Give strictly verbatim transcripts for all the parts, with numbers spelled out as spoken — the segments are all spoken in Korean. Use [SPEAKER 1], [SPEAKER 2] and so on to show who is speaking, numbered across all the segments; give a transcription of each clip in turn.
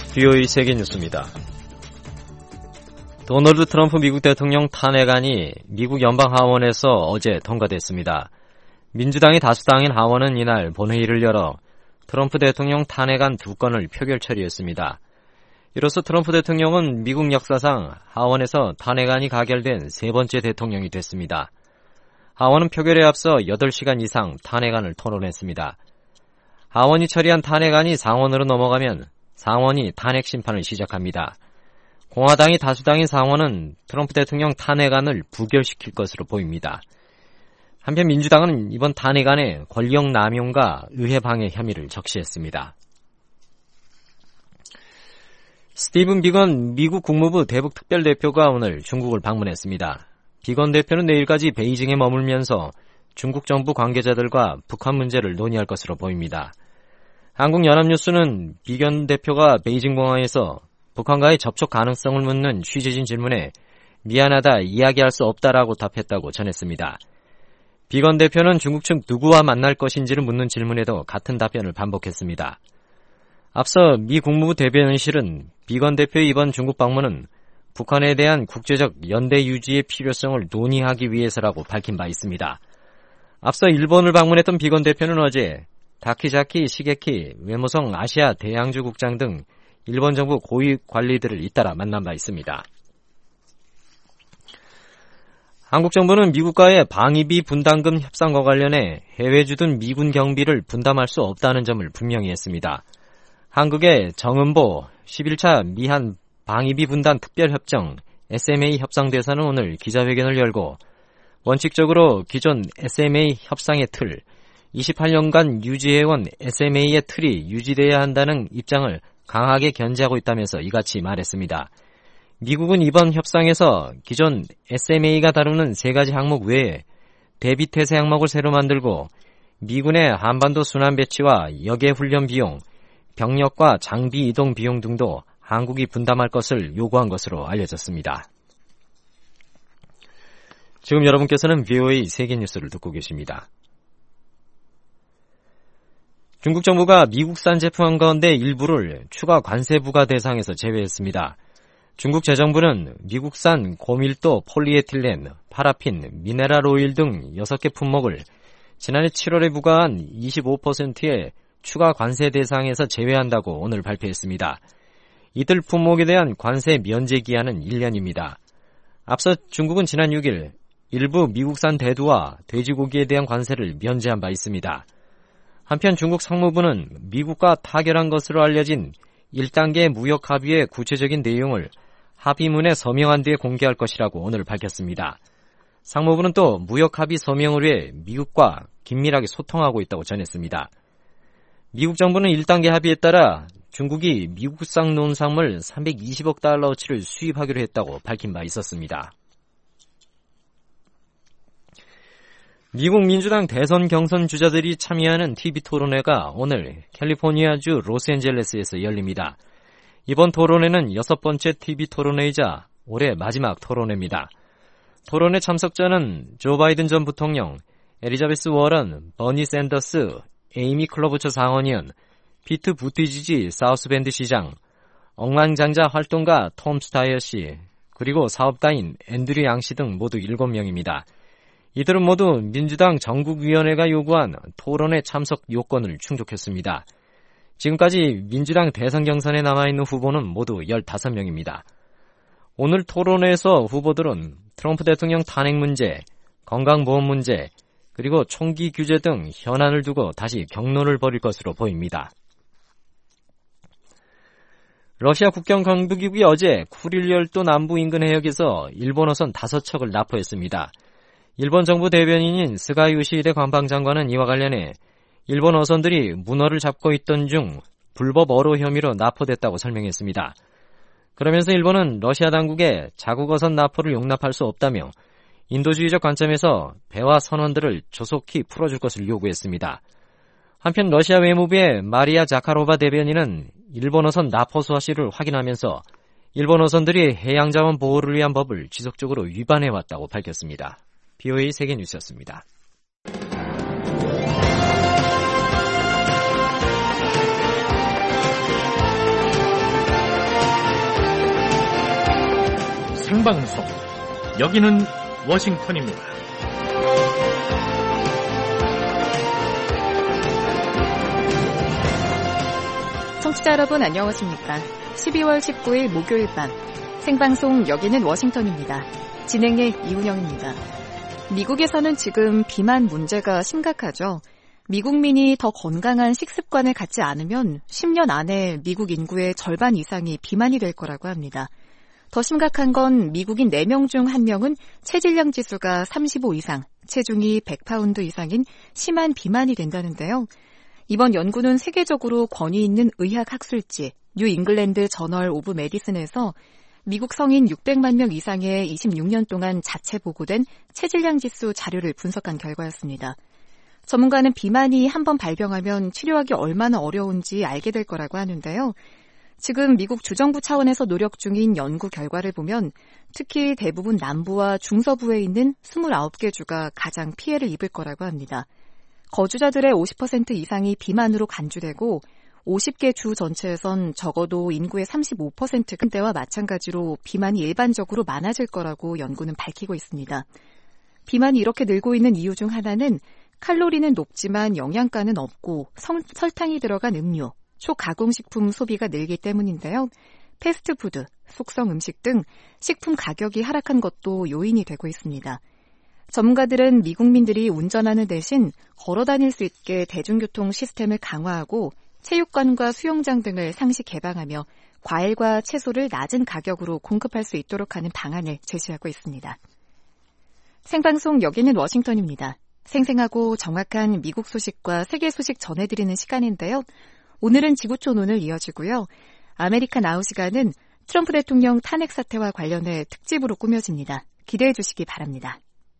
[SPEAKER 1] 비오이 세계뉴스입니다. 도널드 트럼프 미국 대통령 탄핵안이 미국 연방하원에서 어제 통과됐습니다. 민주당이 다수당인 하원은 이날 본회의를 열어 트럼프 대통령 탄핵안 두 건을 표결 처리했습니다. 이로써 트럼프 대통령은 미국 역사상 하원에서 탄핵안이 가결된 세 번째 대통령이 됐습니다. 하원은 표결에 앞서 여덟 시간 이상 탄핵안을 토론했습니다. 하원이 처리한 탄핵안이 상원으로 넘어가면 상원이 탄핵 심판을 시작합니다. 공화당이 다수당인 상원은 트럼프 대통령 탄핵안을 부결시킬 것으로 보입니다. 한편 민주당은 이번 탄핵안에 권력 남용과 의회 방해 혐의를 적시했습니다. 스티븐 비건 미국 국무부 대북 특별대표가 오늘 중국을 방문했습니다. 비건 대표는 내일까지 베이징에 머물면서 중국 정부 관계자들과 북한 문제를 논의할 것으로 보입니다. 한국연합뉴스는 비건 대표가 베이징 공항에서 북한과의 접촉 가능성을 묻는 취재진 질문에 미안하다, 이야기할 수 없다라고 답했다고 전했습니다. 비건 대표는 중국 측 누구와 만날 것인지를 묻는 질문에도 같은 답변을 반복했습니다. 앞서 미 국무부 대변인실은 비건 대표의 이번 중국 방문은 북한에 대한 국제적 연대 유지의 필요성을 논의하기 위해서라고 밝힌 바 있습니다. 앞서 일본을 방문했던 비건 대표는 어제 다키자키 시게키 외무성 아시아 대양주 국장 등 일본 정부 고위 관리들을 잇따라 만난 바 있습니다. 한국 정부는 미국과의 방위비 분담금 협상과 관련해 해외 주둔 미군 경비를 분담할 수 없다는 점을 분명히 했습니다. 한국의 정은보 십일 차 미한 방위비 분담 특별협정 에스엠에이 협상대사는 오늘 기자회견을 열고 원칙적으로 기존 에스엠에이 협상의 틀, 이십팔 년간 유지해온 에스엠에이의 틀이 유지돼야 한다는 입장을 강하게 견지하고 있다면서 이같이 말했습니다. 미국은 이번 협상에서 기존 에스엠에이가 다루는 세 가지 항목 외에 대비태세 항목을 새로 만들고 미군의 한반도 순환 배치와 역외 훈련 비용, 병력과 장비 이동 비용 등도 한국이 분담할 것을 요구한 것으로 알려졌습니다. 지금 여러분께서는 비오에이 세계뉴스를 듣고 계십니다. 중국 정부가 미국산 제품 가운데 일부를 추가 관세 부과 대상에서 제외했습니다. 중국 재정부는 미국산 고밀도 폴리에틸렌, 파라핀, 미네랄 오일 등 여섯 개 품목을 지난해 칠월에 부과한 이십오 퍼센트의 추가 관세 대상에서 제외한다고 오늘 발표했습니다. 이들 품목에 대한 관세 면제 기한은 일 년입니다. 앞서 중국은 지난 육 일 일부 미국산 대두와 돼지고기에 대한 관세를 면제한 바 있습니다. 한편 중국 상무부는 미국과 타결한 것으로 알려진 일 단계 무역 합의의 구체적인 내용을 합의문에 서명한 뒤에 공개할 것이라고 오늘 밝혔습니다. 상무부는 또 무역 합의 서명을 위해 미국과 긴밀하게 소통하고 있다고 전했습니다. 미국 정부는 일 단계 합의에 따라 중국이 미국산 농산물 삼백이십억 달러어치를 수입하기로 했다고 밝힌 바 있었습니다. 미국 민주당 대선 경선 주자들이 참여하는 티비 토론회가 오늘 캘리포니아주 로스앤젤레스에서 열립니다. 이번 토론회는 여섯 번째 티비 토론회이자 올해 마지막 토론회입니다. 토론회 참석자는 조 바이든 전 부통령, 엘리자베스 워런, 버니 샌더스, 에이미 클로부처 상원의원, 피트 부티지지 사우스밴드 시장, 억만장자 활동가 톰 스타이어 씨, 그리고 사업가인 앤드류 양 씨 등 모두 일곱 명입니다. 이들은 모두 민주당 전국위원회가 요구한 토론회 참석 요건을 충족했습니다. 지금까지 민주당 대선 경선에 남아있는 후보는 모두 열다섯 명입니다. 오늘 토론회에서 후보들은 트럼프 대통령 탄핵 문제, 건강보험 문제, 그리고 총기 규제 등 현안을 두고 다시 격론을 벌일 것으로 보입니다. 러시아 국경 강북이 어제 쿠릴 열도 남부 인근 해역에서 일본어선 다섯 척을 납포했습니다. 일본 정부 대변인인 스가 요시히데 관방장관은 이와 관련해 일본 어선들이 문어를 잡고 있던 중 불법 어로 혐의로 납포됐다고 설명했습니다. 그러면서 일본은 러시아 당국에 자국 어선 납포를 용납할 수 없다며 인도주의적 관점에서 배와 선원들을 조속히 풀어줄 것을 요구했습니다. 한편 러시아 외무부의 마리아 자카로바 대변인은 일본 어선 납포 사실을 확인하면서 일본 어선들이 해양자원 보호를 위한 법을 지속적으로 위반해왔다고 밝혔습니다. 비오에이 세계뉴스였습니다.
[SPEAKER 2] 생방송, 여기는 워싱턴입니다.
[SPEAKER 3] 청취자 여러분 안녕하십니까? 십이월 십구일 목요일 밤 생방송 여기는 워싱턴입니다. 진행의 이훈영입니다. 미국에서는 지금 비만 문제가 심각하죠. 미국민이 더 건강한 식습관을 갖지 않으면 십 년 안에 미국 인구의 절반 이상이 비만이 될 거라고 합니다. 더 심각한 건 미국인 네 명 중 한 명은 체질량 지수가 삼십오 이상, 체중이 백 파운드 이상인 심한 비만이 된다는데요. 이번 연구는 세계적으로 권위 있는 의학 학술지 뉴 잉글랜드 저널 오브 메디슨에서 미국 성인 육백만 명 이상의 이십육 년 동안 자체 보고된 체질량 지수 자료를 분석한 결과였습니다. 전문가는 비만이 한번 발병하면 치료하기 얼마나 어려운지 알게 될 거라고 하는데요. 지금 미국 주정부 차원에서 노력 중인 연구 결과를 보면 특히 대부분 남부와 중서부에 있는 이십구 개 주가 가장 피해를 입을 거라고 합니다. 거주자들의 오십 퍼센트 이상이 비만으로 간주되고 오십 개 주 전체에선 적어도 인구의 삼십오 퍼센트 때와 마찬가지로 비만이 일반적으로 많아질 거라고 연구는 밝히고 있습니다. 비만이 이렇게 늘고 있는 이유 중 하나는 칼로리는 높지만 영양가는 없고 성, 설탕이 들어간 음료, 초가공식품 소비가 늘기 때문인데요. 패스트푸드, 숙성 음식 등 식품 가격이 하락한 것도 요인이 되고 있습니다. 전문가들은 미국민들이 운전하는 대신 걸어 다닐 수 있게 대중교통 시스템을 강화하고 체육관과 수영장 등을 상시 개방하며 과일과 채소를 낮은 가격으로 공급할 수 있도록 하는 방안을 제시하고 있습니다. 생방송 여기는 워싱턴입니다. 생생하고 정확한 미국 소식과 세계 소식 전해드리는 시간인데요. 오늘은 지구촌 오늘 이어지고요. 아메리칸 아웃 시간은 트럼프 대통령 탄핵 사태와 관련해 특집으로 꾸며집니다. 기대해 주시기 바랍니다.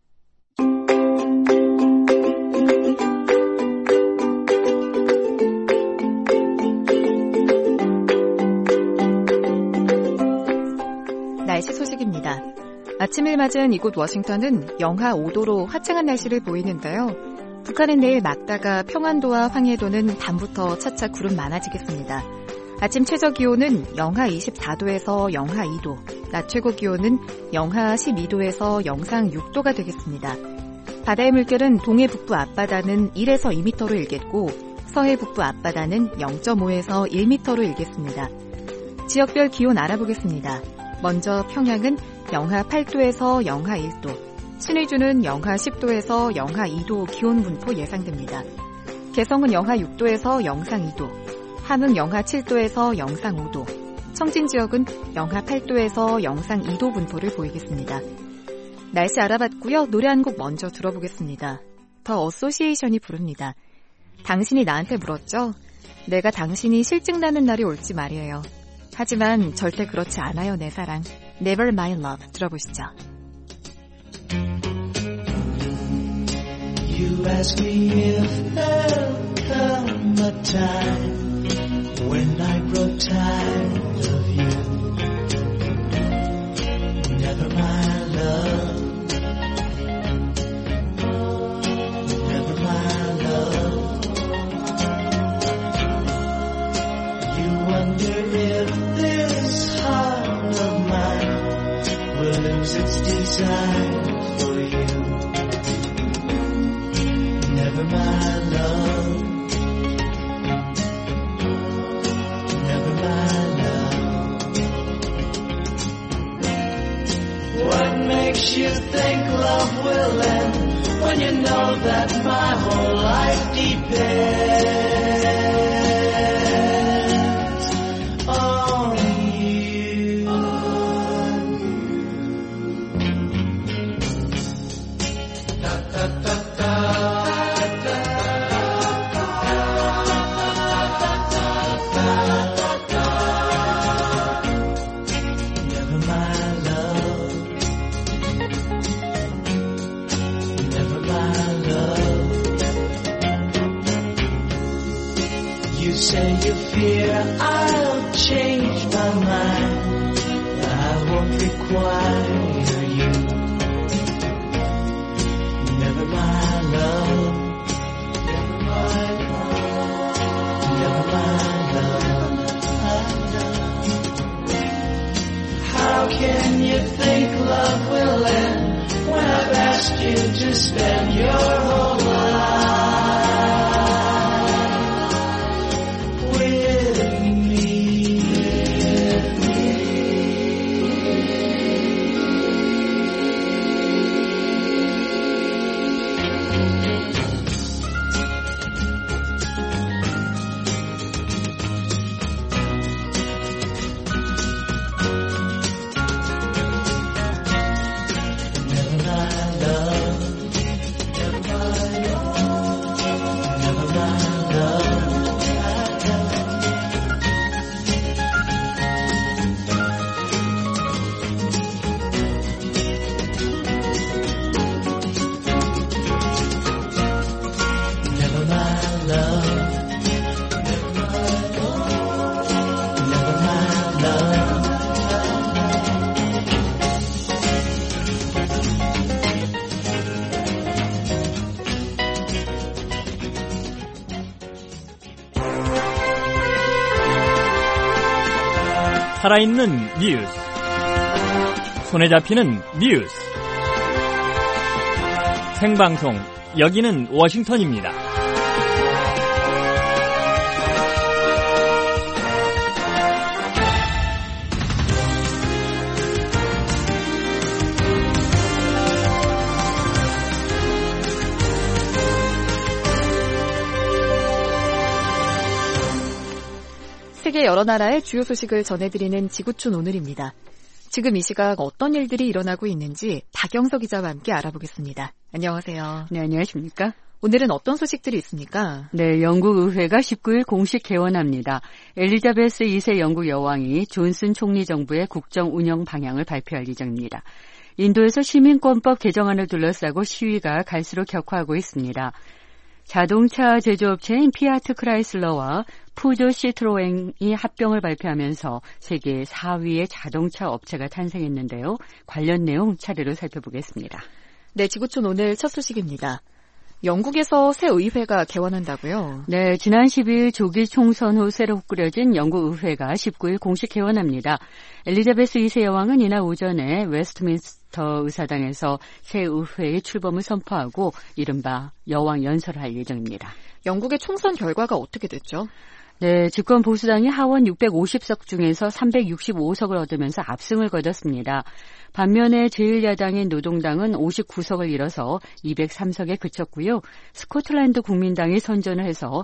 [SPEAKER 3] 날씨 소식입니다. 아침을 맞은 이곳 워싱턴은 영하 오 도로 화창한 날씨를 보이는데요. 북한은 내일 막다가 평안도와 황해도는 밤부터 차차 구름 많아지겠습니다. 아침 최저 기온은 영하 이십사 도에서 영하 이 도, 낮 최고 기온은 영하 십이 도에서 영상 육 도가 되겠습니다. 바다의 물결은 동해 북부 앞바다는 일에서 이 미터로 일겠고 서해 북부 앞바다는 영 점 오에서 일 미터로 일겠습니다. 지역별 기온 알아보겠습니다. 먼저 평양은 영하 팔 도에서 영하 일 도, 신의주는 영하 십 도에서 영하 이 도 기온 분포 예상됩니다. 개성은 영하 육 도에서 영상 이 도, 함흥 영하 칠 도에서 영상 오 도, 청진 지역은 영하 팔 도에서 영상 이 도 분포를 보이겠습니다. 날씨 알아봤고요. 노래 한 곡 먼저 들어보겠습니다. 더 어소시에이션이 부릅니다. 당신이 나한테 물었죠? 내가 당신이 실증나는 날이 올지 말이에요. 하지만 절대 그렇지 않아요, 내 사랑. Never My Love 들어보시죠.
[SPEAKER 4] You ask me if there'll come a time when I grow tired of you. Never my love. Never my love. You wonder if this heart of mine will lose its desire for you. Never my love. Never my love. What makes you think love will end when you know that my whole life depends on you? On you. Da, da, da, da. Say you fear I'll change my mind. I won't require you. Never my love. Never my love. Never my love. How can you think
[SPEAKER 2] 살아있는 뉴스, 손에 잡히는 뉴스, 생방송, 여기는 워싱턴입니다.
[SPEAKER 3] 세계 여러 나라의 주요 소식을 전해드리는 지구촌 오늘입니다. 지금 이 시각 어떤 일들이 일어나고 있는지 박영서 기자와 함께 알아보겠습니다. 안녕하세요.
[SPEAKER 5] 네, 안녕하십니까?
[SPEAKER 3] 오늘은 어떤 소식들이 있습니까?
[SPEAKER 5] 네, 영국 의회가 십구 일 공식 개원합니다. 엘리자베스 이 세 영국 여왕이 존슨 총리 정부의 국정 운영 방향을 발표할 예정입니다. 인도에서 시민권법 개정안을 둘러싸고 시위가 갈수록 격화하고 있습니다. 자동차 제조업체인 피아트 크라이슬러와 푸조 시트로엔이 합병을 발표하면서 세계 사 위의 자동차 업체가 탄생했는데요. 관련 내용 차례로 살펴보겠습니다.
[SPEAKER 3] 네, 지구촌 오늘 첫 소식입니다. 영국에서 새 의회가 개원한다고요?
[SPEAKER 5] 네, 지난 십이 일 조기 총선 후 새로 꾸려진 영국 의회가 십구 일 공식 개원합니다. 엘리자베스 이 세 여왕은 이날 오전에 웨스트민스터 의사당에서 새 의회의 출범을 선포하고 이른바 여왕 연설을 할 예정입니다.
[SPEAKER 3] 영국의 총선 결과가 어떻게 됐죠?
[SPEAKER 5] 네, 집권 보수당이 하원 육백오십 석 중에서 삼백육십오 석을 얻으면서 압승을 거뒀습니다. 반면에 제일 야당인 노동당은 오십구 석을 잃어서 이백삼 석에 그쳤고요. 스코틀랜드 국민당이 선전을 해서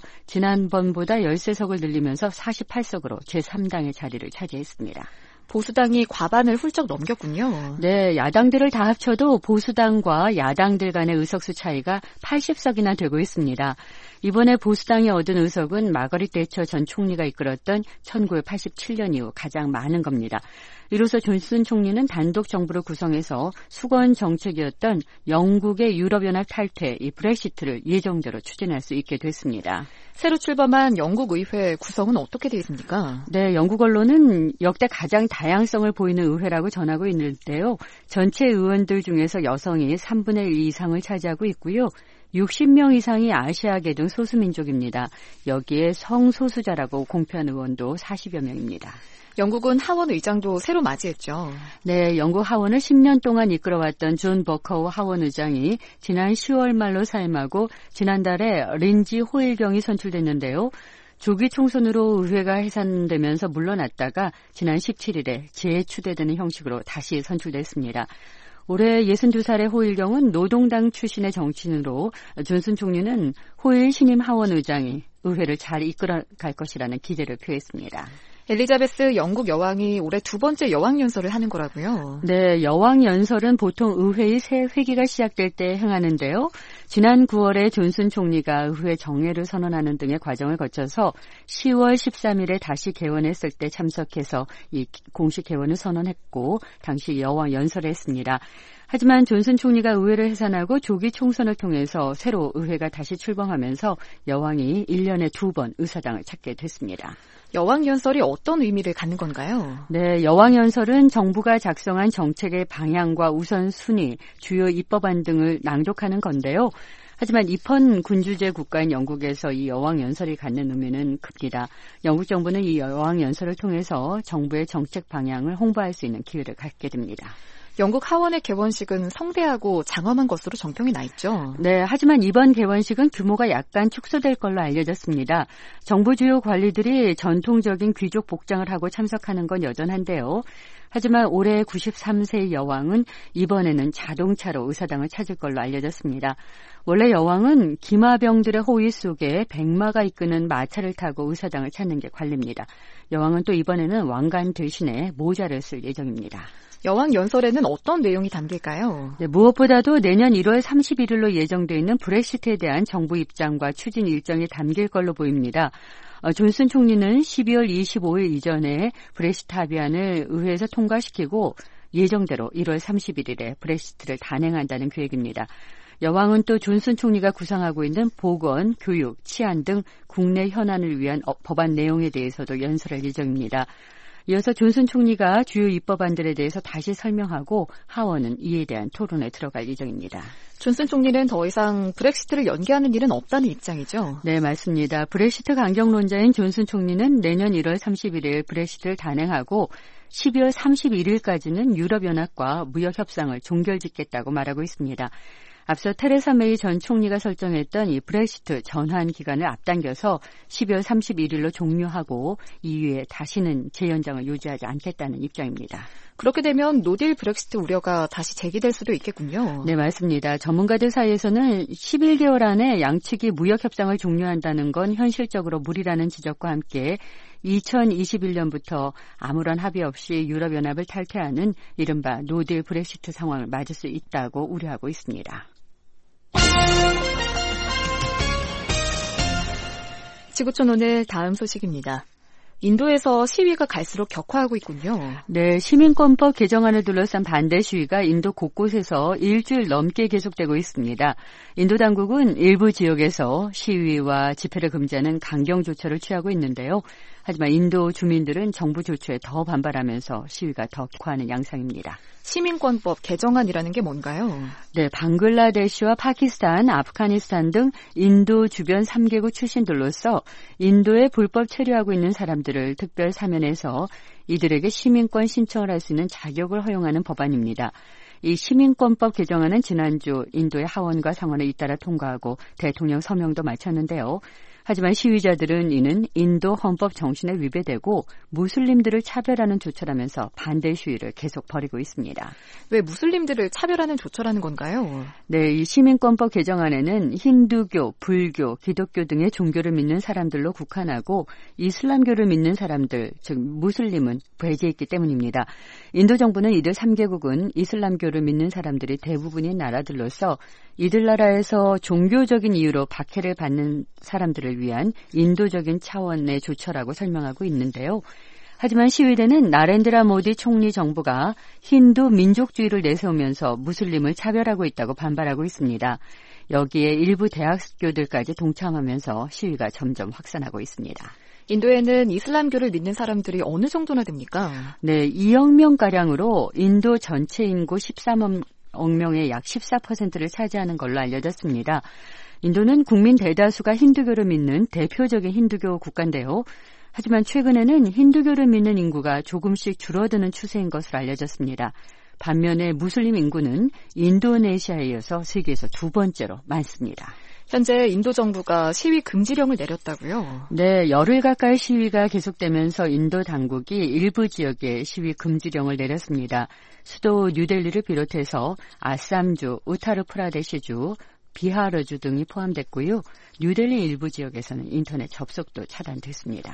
[SPEAKER 5] 지난번보다 십삼 석을 늘리면서 사십팔 석으로 제삼 당의 자리를 차지했습니다.
[SPEAKER 3] 보수당이 과반을 훌쩍 넘겼군요.
[SPEAKER 5] 네, 야당들을 다 합쳐도 보수당과 야당들 간의 의석수 차이가 팔십 석이나 되고 있습니다. 이번에 보수당이 얻은 의석은 마거릿 대처 전 총리가 이끌었던 천구백팔십칠 년 이후 가장 많은 겁니다. 이로써 존슨 총리는 단독 정부를 구성해서 수건 정책이었던 영국의 유럽연합 탈퇴, 이 브렉시트를 예정대로 추진할 수 있게 됐습니다.
[SPEAKER 3] 새로 출범한 영국 의회 구성은 어떻게 되어 있습니까?
[SPEAKER 5] 네, 영국 언론은 역대 가장 다양성을 보이는 의회라고 전하고 있는데요. 전체 의원들 중에서 여성이 삼분의 일 이상을 차지하고 있고요. 육십 명 이상이 아시아계 등 소수민족입니다. 여기에 성소수자라고 공표한 의원도 사십여 명입니다.
[SPEAKER 3] 영국은 하원 의장도 새로 맞이했죠.
[SPEAKER 5] 네, 영국 하원을 십 년 동안 이끌어왔던 존 버커우 하원 의장이 지난 시월 말로 사임하고 지난달에 린지 호일경이 선출됐는데요. 조기 총선으로 의회가 해산되면서 물러났다가 지난 십칠 일에 재추대되는 형식으로 다시 선출됐습니다. 올해 예순두 살의 호일경은 노동당 출신의 정치인으로 존슨 총리는 호일 신임 하원 의장이 의회를 잘 이끌어갈 것이라는 기대를 표했습니다.
[SPEAKER 3] 엘리자베스 영국 여왕이 올해 두 번째 여왕 연설을 하는 거라고요?
[SPEAKER 5] 네, 여왕 연설은 보통 의회의 새 회기가 시작될 때 행하는데요. 지난 구월에 존슨 총리가 의회 정례를 선언하는 등의 과정을 거쳐서 시월 십삼 일에 다시 개원했을 때 참석해서 이 공식 개원을 선언했고 당시 여왕 연설을 했습니다. 하지만 존슨 총리가 의회를 해산하고 조기 총선을 통해서 새로 의회가 다시 출범하면서 여왕이 일 년에 두 번 의사당을 찾게 됐습니다.
[SPEAKER 3] 여왕 연설이 어떤 의미를 갖는 건가요?
[SPEAKER 5] 네, 여왕 연설은 정부가 작성한 정책의 방향과 우선순위, 주요 입법안 등을 낭독하는 건데요. 하지만 입헌 군주제 국가인 영국에서 이 여왕 연설이 갖는 의미는 큽니다. 영국 정부는 이 여왕 연설을 통해서 정부의 정책 방향을 홍보할 수 있는 기회를 갖게 됩니다.
[SPEAKER 3] 영국 하원의 개원식은 성대하고 장엄한 것으로 정평이 나 있죠.
[SPEAKER 5] 네, 하지만 이번 개원식은 규모가 약간 축소될 걸로 알려졌습니다. 정부 주요 관리들이 전통적인 귀족 복장을 하고 참석하는 건 여전한데요. 하지만 올해 구십삼 세의 여왕은 이번에는 자동차로 의사당을 찾을 걸로 알려졌습니다. 원래 여왕은 기마병들의 호위 속에 백마가 이끄는 마차를 타고 의사당을 찾는 게 관례입니다. 여왕은 또 이번에는 왕관 대신에 모자를 쓸 예정입니다.
[SPEAKER 3] 여왕 연설에는 어떤 내용이 담길까요?
[SPEAKER 5] 네, 무엇보다도 내년 일월 삼십일일로 예정되어 있는 브렉시트에 대한 정부 입장과 추진 일정이 담길 걸로 보입니다. 어, 존슨 총리는 십이월 이십오일 이전에 브렉시트 합의안을 의회에서 통과시키고 예정대로 일월 삼십일일에 브렉시트를 단행한다는 계획입니다. 여왕은 또 존슨 총리가 구상하고 있는 보건, 교육, 치안 등 국내 현안을 위한 법안 내용에 대해서도 연설할 예정입니다. 이어서 존슨 총리가 주요 입법안들에 대해서 다시 설명하고 하원은 이에 대한 토론에 들어갈 예정입니다.
[SPEAKER 3] 존슨 총리는 더 이상 브렉시트를 연기하는 일은 없다는 입장이죠.
[SPEAKER 5] 네, 맞습니다. 브렉시트 강경론자인 존슨 총리는 내년 일월 삼십일일 브렉시트를 단행하고 십이월 삼십일일까지는 유럽연합과 무역 협상을 종결짓겠다고 말하고 있습니다. 앞서 테레사 메이 전 총리가 설정했던 이 브렉시트 전환 기간을 앞당겨서 십이월 삼십일일로 종료하고 이후에 다시는 재연장을 유지하지 않겠다는 입장입니다.
[SPEAKER 3] 그렇게 되면 노딜 브렉시트 우려가 다시 제기될 수도 있겠군요.
[SPEAKER 5] 네, 맞습니다. 전문가들 사이에서는 십일 개월 안에 양측이 무역 협상을 종료한다는 건 현실적으로 무리라는 지적과 함께 이천이십일년부터 아무런 합의 없이 유럽연합을 탈퇴하는 이른바 노딜 브렉시트 상황을 맞을 수 있다고 우려하고 있습니다.
[SPEAKER 3] 지구촌 오늘 다음 소식입니다. 인도에서 시위가 갈수록 격화하고 있군요.
[SPEAKER 5] 네, 시민권법 개정안을 둘러싼 반대 시위가 인도 곳곳에서 일주일 넘게 계속되고 있습니다. 인도 당국은 일부 지역에서 시위와 집회를 금지하는 강경 조처를 취하고 있는데요. 하지만 인도 주민들은 정부 조처에 더 반발하면서 시위가 더 격화하는 양상입니다.
[SPEAKER 3] 시민권법 개정안이라는 게 뭔가요?
[SPEAKER 5] 네, 방글라데시와 파키스탄, 아프가니스탄 등 인도 주변 삼 개국 출신들로서 인도에 불법 체류하고 있는 사람들을 특별 사면해서 이들에게 시민권 신청을 할 수 있는 자격을 허용하는 법안입니다. 이 시민권법 개정안은 지난주 인도의 하원과 상원을 잇따라 통과하고 대통령 서명도 마쳤는데요. 하지만 시위자들은 이는 인도 헌법 정신에 위배되고 무슬림들을 차별하는 조처라면서 반대 시위를 계속 벌이고 있습니다.
[SPEAKER 3] 왜 무슬림들을 차별하는 조처라는 건가요?
[SPEAKER 5] 네, 이 시민권법 개정안에는 힌두교, 불교, 기독교 등의 종교를 믿는 사람들로 국한하고 이슬람교를 믿는 사람들, 즉 무슬림은 배제했기 때문입니다. 인도 정부는 이들 삼 개국은 이슬람교를 믿는 사람들이 대부분인 나라들로서 이들 나라에서 종교적인 이유로 박해를 받는 사람들을 위한 인도적인 차원의 조처라고 설명하고 있는데요. 하지만 시위대는 나렌드라 모디 총리 정부가 힌두 민족주의를 내세우면서 무슬림을 차별하고 있다고 반발하고 있습니다. 여기에 일부 대학교들까지 동참하면서 시위가 점점 확산하고 있습니다.
[SPEAKER 3] 인도에는 이슬람교를 믿는 사람들이 어느 정도나 됩니까?
[SPEAKER 5] 네, 이억 명가량으로 인도 전체 인구 십삼억 명의 약 십사 퍼센트를 차지하는 걸로 알려졌습니다. 인도는 국민 대다수가 힌두교를 믿는 대표적인 힌두교 국가인데요. 하지만 최근에는 힌두교를 믿는 인구가 조금씩 줄어드는 추세인 것으로 알려졌습니다. 반면에 무슬림 인구는 인도네시아에 이어서 세계에서 두 번째로 많습니다.
[SPEAKER 3] 현재 인도 정부가 시위 금지령을 내렸다고요?
[SPEAKER 5] 네, 열흘 가까이 시위가 계속되면서 인도 당국이 일부 지역에 시위 금지령을 내렸습니다. 수도 뉴델리를 비롯해서 아쌈주, 우타르프라데시주, 비하르주 등이 포함됐고요. 뉴델리 일부 지역에서는 인터넷 접속도 차단됐습니다.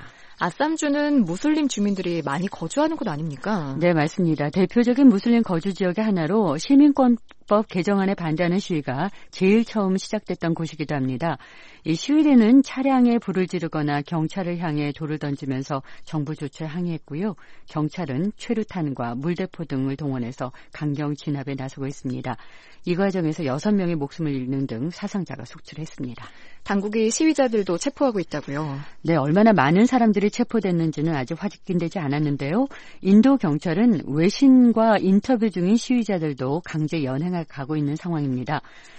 [SPEAKER 3] 아쌈주는 무슬림 주민들이 많이 거주하는 곳 아닙니까?
[SPEAKER 5] 네, 맞습니다. 대표적인 무슬림 거주 지역의 하나로 시민권법 개정안에 반대하는 시위가 제일 처음 시작됐던 곳이기도 합니다. 이 시위대는 차량에 불을 지르거나 경찰을 향해 돌을 던지면서 정부 조처에 항의했고요. 경찰은 최루탄과 물대포 등을 동원해서 강경 진압에 나서고 있습니다. 이 과정에서 여섯 명의 목숨을 잃는 등 사상자가 속출했습니다.
[SPEAKER 3] 당국이 시위자들도 체포하고 있다고요?
[SPEAKER 5] 네, 얼마나 많은 사람들이 체포됐는지는 아직 확인되지 않았는데요. 인도 경찰은 외신과 인터뷰 중인 시위자들도 강제 연행을 가고 있는 상황입니다.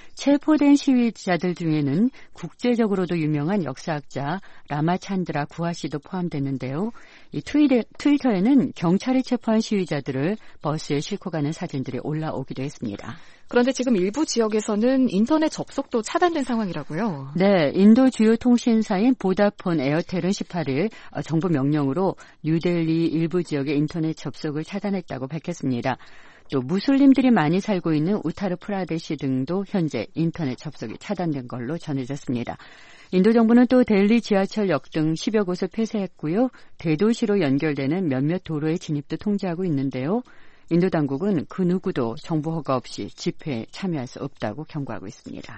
[SPEAKER 5] 체포된 시위자들 중에는 국제적으로도 유명한 역사학자 라마찬드라 구하 씨도 포함됐는데요. 이 트위터, 트위터에는 경찰이 체포한 시위자들을 버스에 싣고 가는 사진들이 올라오기도 했습니다.
[SPEAKER 3] 그런데 지금 일부 지역에서는 인터넷 접속도 차단된 상황이라고요?
[SPEAKER 5] 네, 인도 주요 통신사인 보다폰 에어텔은 십팔일 정부 명령으로 뉴델리 일부 지역의 인터넷 접속을 차단했다고 밝혔습니다. 또 무슬림들이 많이 살고 있는 우타르프라데시 등도 현재 인터넷 접속이 차단된 걸로 전해졌습니다. 인도 정부는 또 델리 지하철역 등 십여 곳을 폐쇄했고요. 대도시로 연결되는 몇몇 도로의 진입도 통제하고 있는데요. 인도 당국은 그 누구도 정부 허가 없이 집회에 참여할 수 없다고 경고하고 있습니다.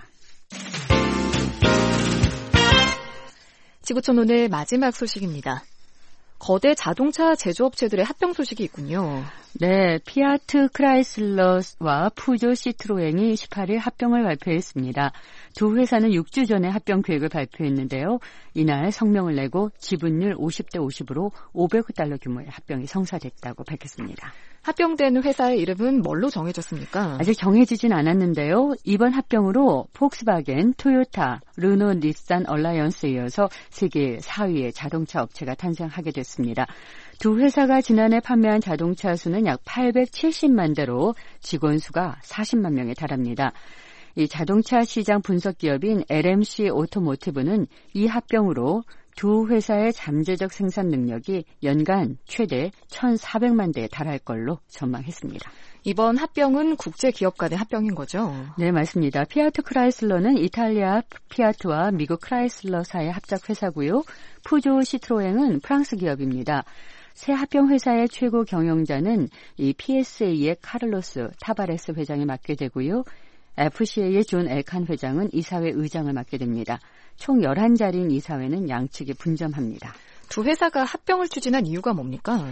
[SPEAKER 3] 지구촌 오늘 마지막 소식입니다. 거대 자동차 제조업체들의 합병 소식이 있군요.
[SPEAKER 5] 네, 피아트 크라이슬러와 푸조 시트로행이 십팔 일 합병을 발표했습니다. 두 회사는 육 주 전에 합병 계획을 발표했는데요. 이날 성명을 내고 지분율 오십 대 오십으로 오백억 달러 규모의 합병이 성사됐다고 밝혔습니다.
[SPEAKER 3] 합병된 회사의 이름은 뭘로 정해졌습니까?
[SPEAKER 5] 아직 정해지진 않았는데요. 이번 합병으로 폭스바겐, 토요타, 르노, 닛산, 얼라이언스에 이어서 세계 사 위의 자동차 업체가 탄생하게 됐습니다. 두 회사가 지난해 판매한 자동차 수는 약 팔백칠십만 대로 직원 수가 사십만 명에 달합니다. 이 자동차 시장 분석 기업인 엘엠씨 오토모티브는 이 합병으로 두 회사의 잠재적 생산 능력이 연간 최대 천사백만 대에 달할 걸로 전망했습니다.
[SPEAKER 3] 이번 합병은 국제 기업 간의 합병인 거죠?
[SPEAKER 5] 네, 맞습니다. 피아트 크라이슬러는 이탈리아 피아트와 미국 크라이슬러사의 합작 회사고요. 푸조 시트로행은 프랑스 기업입니다. 새 합병 회사의 최고 경영자는 이 피에스에이의 카를로스 타바레스 회장이 맡게 되고요. 에프씨에이의 존 엘칸 회장은 이사회 의장을 맡게 됩니다. 총 열한 자리인 이사회는 양측이 분점합니다.
[SPEAKER 3] 두 회사가 합병을 추진한 이유가 뭡니까?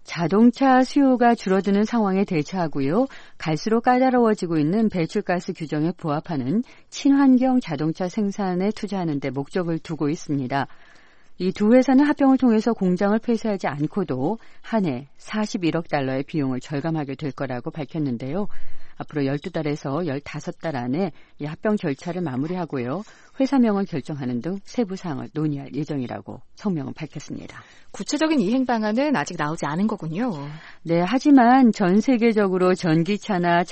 [SPEAKER 5] 자동차 수요가 줄어드는 상황에 대처하고요. 갈수록 까다로워지고 있는 배출가스 규정에 부합하는 친환경 자동차 생산에 투자하는 데 목적을 두고 있습니다. 이 두 회사는 합병을 통해서 공장을 폐쇄하지 않고도 한 해 사십일억 달러의 비용을 절감하게 될 거라고 밝혔는데요. 앞으로 열두 달에서 열다섯 달 안에 이 합병 절차를 마무리하고요. 회사명을 결정하는 등 세부 사항을 논의할 예정이라고 성명은 밝혔습니다.
[SPEAKER 3] 구체적인 이행 방안은 아직 나오지 않은 거군요.
[SPEAKER 5] 네, 하지만 전 세계적으로 전기차나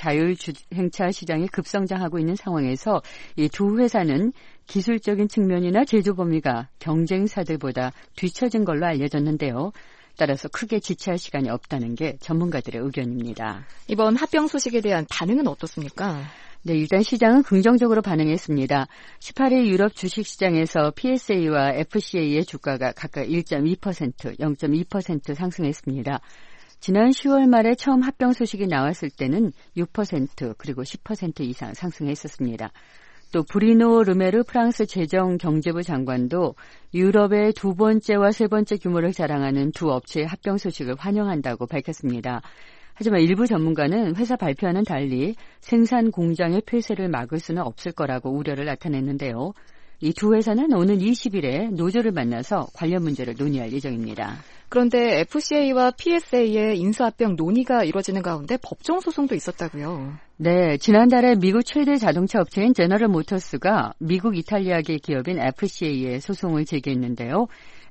[SPEAKER 5] 자율주행차 시장이 급성장하고 있는 상황에서 이 두 회사는 기술적인 측면이나 제조 범위가 경쟁사들보다 뒤처진 걸로 알려졌는데요. 따라서 크게 지체할 시간이 없다는 게 전문가들의 의견입니다.
[SPEAKER 3] 이번 합병 소식에 대한 반응은 어떻습니까?
[SPEAKER 5] 네, 일단 시장은 긍정적으로 반응했습니다. 십팔 일 유럽 주식시장에서 피에스에이와 에프씨에이의 주가가 각각 일 점 이 퍼센트, 영 점 이 퍼센트 상승했습니다. 지난 시월 말에 처음 합병 소식이 나왔을 때는 육 퍼센트 그리고 십 퍼센트 이상 상승했었습니다. 또 브리노 르메르 프랑스 재정경제부 장관도 유럽의 두 번째와 세 번째 규모를 자랑하는 두 업체의 합병 소식을 환영한다고 밝혔습니다. 하지만 일부 전문가는 회사 발표와는 달리 생산 공장의 폐쇄를 막을 수는 없을 거라고 우려를 나타냈는데요. 이 두 회사는 오는 이십 일에 노조를 만나서 관련 문제를 논의할 예정입니다.
[SPEAKER 3] 그런데 에프씨에이와 피에스에이의 인수합병 논의가 이루어지는 가운데 법정 소송도 있었다고요.
[SPEAKER 5] 네, 지난달에 미국 최대 자동차 업체인 제너럴 모터스가 미국 이탈리아계 기업인 에프씨에이에 소송을 제기했는데요.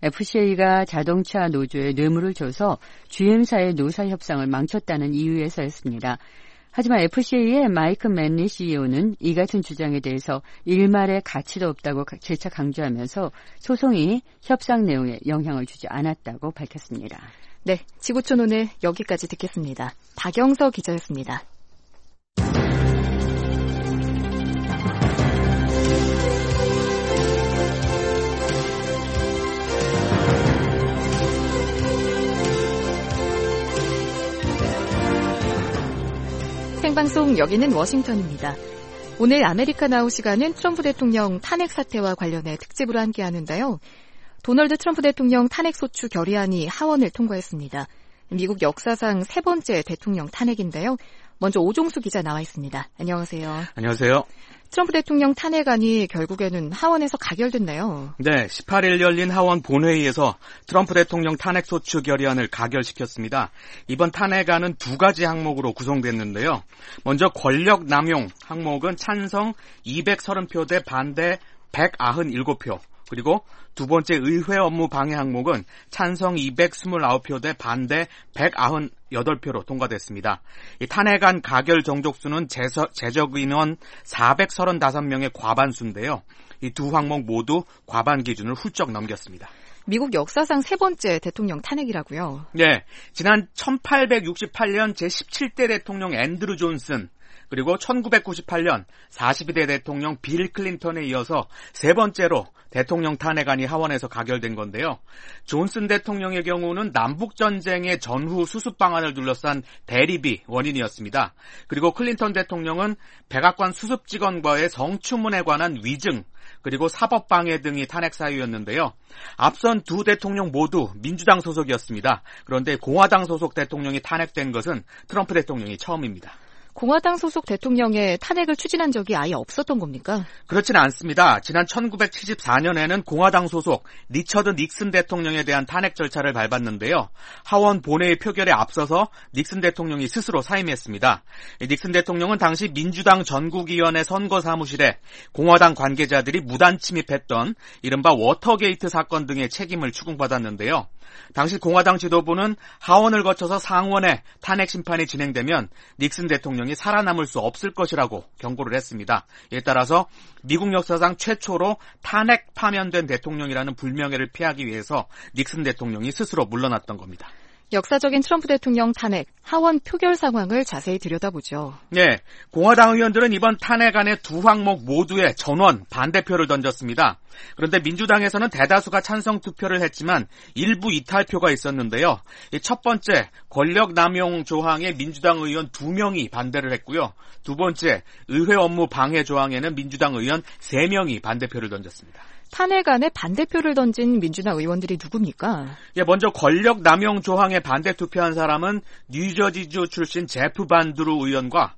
[SPEAKER 5] 에프씨에이가 자동차 노조에 뇌물을 줘서 지엠사의 노사 협상을 망쳤다는 이유에서였습니다. 하지만 에프씨에이의 마이크 맨리 씨이오는 이 같은 주장에 대해서 일말의 가치도 없다고 재차 강조하면서 소송이 협상 내용에 영향을 주지 않았다고 밝혔습니다.
[SPEAKER 3] 네, 지구촌 오늘 여기까지 듣겠습니다. 박영서 기자였습니다. 생방송 여기는 워싱턴입니다. 오늘 아메리카나우 시간은 트럼프 대통령 탄핵 사태와 관련해 특집으로 함께 하는데요. 도널드 트럼프 대통령 탄핵소추 결의안이 하원을 통과했습니다. 미국 역사상 세 번째 대통령 탄핵인데요. 먼저 오종수 기자 나와 있습니다. 안녕하세요.
[SPEAKER 6] 안녕하세요.
[SPEAKER 3] 트럼프 대통령 탄핵안이 결국에는 하원에서 가결됐네요.
[SPEAKER 6] 네, 십팔 일 열린 하원 본회의에서 트럼프 대통령 탄핵소추 결의안을 가결시켰습니다. 이번 탄핵안은 두 가지 항목으로 구성됐는데요. 먼저 권력 남용 항목은 찬성 이백삼십 표 대 반대 백구십칠 표, 그리고 두 번째 의회 업무 방해 항목은 찬성 이백이십구 표 대 반대 백구십팔 표로 통과됐습니다. 이 탄핵안 가결 정족수는 재서, 재적 인원 사백삼십오 명의 과반수인데요. 이 두 항목 모두 과반 기준을 훌쩍 넘겼습니다.
[SPEAKER 3] 미국 역사상 세 번째 대통령 탄핵이라고요?
[SPEAKER 6] 네, 지난 천팔백육십팔 년 제십칠 대 대통령 앤드루 존슨, 그리고 천구백구십팔 년 사십이 대 대통령 빌 클린턴에 이어서 세 번째로 대통령 탄핵안이 하원에서 가결된 건데요. 존슨 대통령의 경우는 남북전쟁의 전후 수습 방안을 둘러싼 대립이 원인이었습니다. 그리고 클린턴 대통령은 백악관 수습 직원과의 성추문에 관한 위증, 그리고 사법방해 등이 탄핵 사유였는데요. 앞선 두 대통령 모두 민주당 소속이었습니다. 그런데 공화당 소속 대통령이 탄핵된 것은 트럼프 대통령이 처음입니다.
[SPEAKER 3] 공화당 소속 대통령의 탄핵을 추진한 적이 아예 없었던 겁니까?
[SPEAKER 6] 그렇지는 않습니다. 지난 천구백칠십사 년에는 공화당 소속 리처드 닉슨 대통령에 대한 탄핵 절차를 밟았는데요. 하원 본회의 표결에 앞서서 닉슨 대통령이 스스로 사임했습니다. 닉슨 대통령은 당시 민주당 전국위원회 선거사무실에 공화당 관계자들이 무단 침입했던 이른바 워터게이트 사건 등의 책임을 추궁받았는데요. 당시 공화당 지도부는 하원을 거쳐서 상원에 탄핵 심판이 진행되면 닉슨 대통령이 살아남을 수 없을 것이라고 경고를 했습니다. 이에 따라서 미국 역사상 최초로 탄핵 파면된 대통령이라는 불명예를 피하기 위해서 닉슨 대통령이 스스로 물러났던 겁니다.
[SPEAKER 3] 역사적인 트럼프 대통령 탄핵, 하원 표결 상황을 자세히 들여다보죠.
[SPEAKER 6] 네, 공화당 의원들은 이번 탄핵안의 두 항목 모두에 전원 반대표를 던졌습니다. 그런데 민주당에서는 대다수가 찬성 투표를 했지만 일부 이탈표가 있었는데요. 첫 번째, 권력 남용 조항에 민주당 의원 두 명이 반대를 했고요. 두 번째, 의회 업무 방해 조항에는 민주당 의원 세 명이 반대표를 던졌습니다.
[SPEAKER 3] 탄핵안에 반대표를 던진 민주당 의원들이 누굽니까?
[SPEAKER 6] 예, 먼저 권력 남용 조항에 반대 투표한 사람은 뉴저지주 출신 제프 반드루 의원과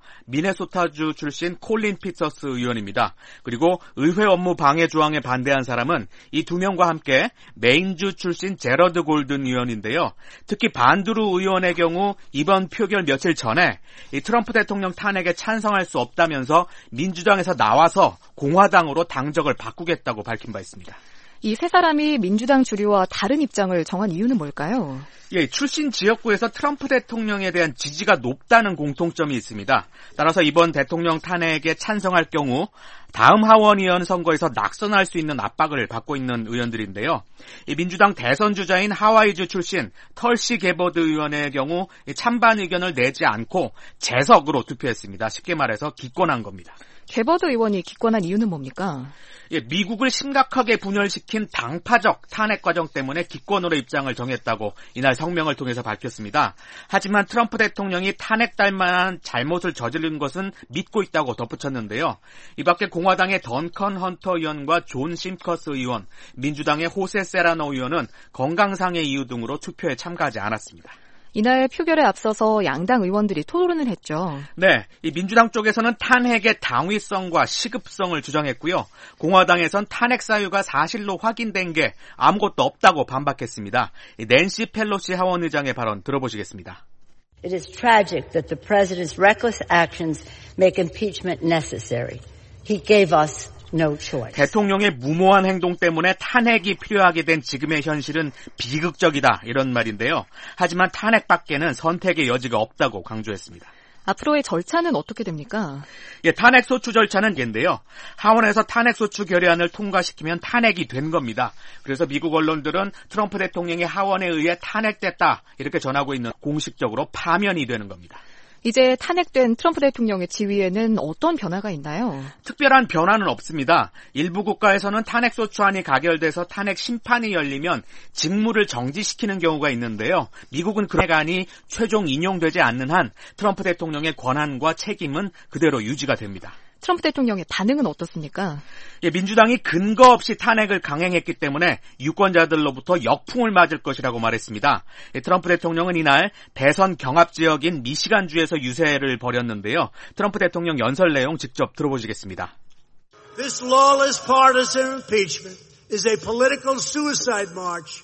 [SPEAKER 6] 미네소타주 출신 콜린 피터스 의원입니다. 그리고 의회 업무 방해 조항에 반대한 사람은 이 두 명과 함께 메인주 출신 제러드 골든 의원인데요. 특히 반드루 의원의 경우 이번 표결 며칠 전에 이 트럼프 대통령 탄핵에 찬성할 수 없다면서 민주당에서 나와서 공화당으로 당적을 바꾸겠다고 밝힌 바 있습니다.
[SPEAKER 3] 이 세 사람이 민주당 주류와 다른 입장을 정한 이유는 뭘까요?
[SPEAKER 6] 예, 출신 지역구에서 트럼프 대통령에 대한 지지가 높다는 공통점이 있습니다. 따라서 이번 대통령 탄핵에 찬성할 경우 다음 하원의원 선거에서 낙선할 수 있는 압박을 받고 있는 의원들인데요. 이 민주당 대선 주자인 하와이주 출신 털시 게버드 의원의 경우 찬반 의견을 내지 않고 재석으로 투표했습니다. 쉽게 말해서 기권한 겁니다.
[SPEAKER 3] 게버드 의원이 기권한 이유는 뭡니까?
[SPEAKER 6] 예, 미국을 심각하게 분열시킨 당파적 탄핵 과정 때문에 기권으로 입장을 정했다고 이날 성명을 통해서 밝혔습니다. 하지만 트럼프 대통령이 탄핵될 만한 잘못을 저지른 것은 믿고 있다고 덧붙였는데요. 이 밖에 공화당의 던컨 헌터 의원과 존 심커스 의원, 민주당의 호세 세라노 의원은 건강상의 이유 등으로 투표에 참가하지 않았습니다.
[SPEAKER 3] 이날 표결에 앞서서 양당 의원들이 토론을 했죠.
[SPEAKER 6] 네, 이 민주당 쪽에서는 탄핵의 당위성과 시급성을 주장했고요. 공화당에선 탄핵 사유가 사실로 확인된 게 아무것도 없다고 반박했습니다. 이 낸시 펠로시 하원의장의 발언 들어보시겠습니다.
[SPEAKER 7] It is tragic that the president's reckless actions make impeachment necessary. He gave us no choice.
[SPEAKER 6] 대통령의 무모한 행동 때문에 탄핵이 필요하게 된 지금의 현실은 비극적이다 이런 말인데요. 하지만 탄핵밖에는 선택의 여지가 없다고 강조했습니다.
[SPEAKER 3] 앞으로의 절차는 어떻게 됩니까?
[SPEAKER 6] 예, 탄핵 소추 절차는 이게인데요. 하원에서 탄핵 소추 결의안을 통과시키면 탄핵이 된 겁니다. 그래서 미국 언론들은 트럼프 대통령이 하원에 의해 탄핵됐다 이렇게 전하고 있는 공식적으로 파면이 되는 겁니다.
[SPEAKER 3] 이제 탄핵된 트럼프 대통령의 지위에는 어떤 변화가 있나요?
[SPEAKER 6] 특별한 변화는 없습니다. 일부 국가에서는 탄핵소추안이 가결돼서 탄핵 심판이 열리면 직무를 정지시키는 경우가 있는데요. 미국은 그 안이 최종 인용되지 않는 한 트럼프 대통령의 권한과 책임은 그대로 유지가 됩니다.
[SPEAKER 3] 트럼프 대통령의 반응은 어떻습니까?
[SPEAKER 6] 예, 민주당이 근거 없이 탄핵을 강행했기 때문에 유권자들로부터 역풍을 맞을 것이라고 말했습니다. 예, 트럼프 대통령은 이날 대선 경합 지역인 미시간주에서 유세를 벌였는데요. 트럼프 대통령 연설 내용 직접 들어보시겠습니다.
[SPEAKER 8] This lawless partisan impeachment is a political suicide march.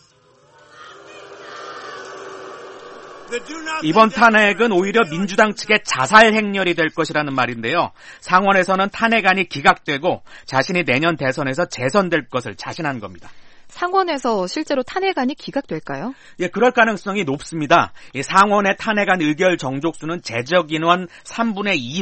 [SPEAKER 6] 이번 탄핵은 오히려 민주당 측의 자살 행렬이 될 것이라는 말인데요. 상원에서는 탄핵안이 기각되고 자신이 내년 대선에서 재선될 것을 자신한 겁니다.
[SPEAKER 3] 상원에서 실제로 탄핵안이 기각될까요?
[SPEAKER 6] 예, 그럴 가능성이 높습니다. 이 상원의 탄핵안 의결 정족수는 제적 인원 삼분의 이로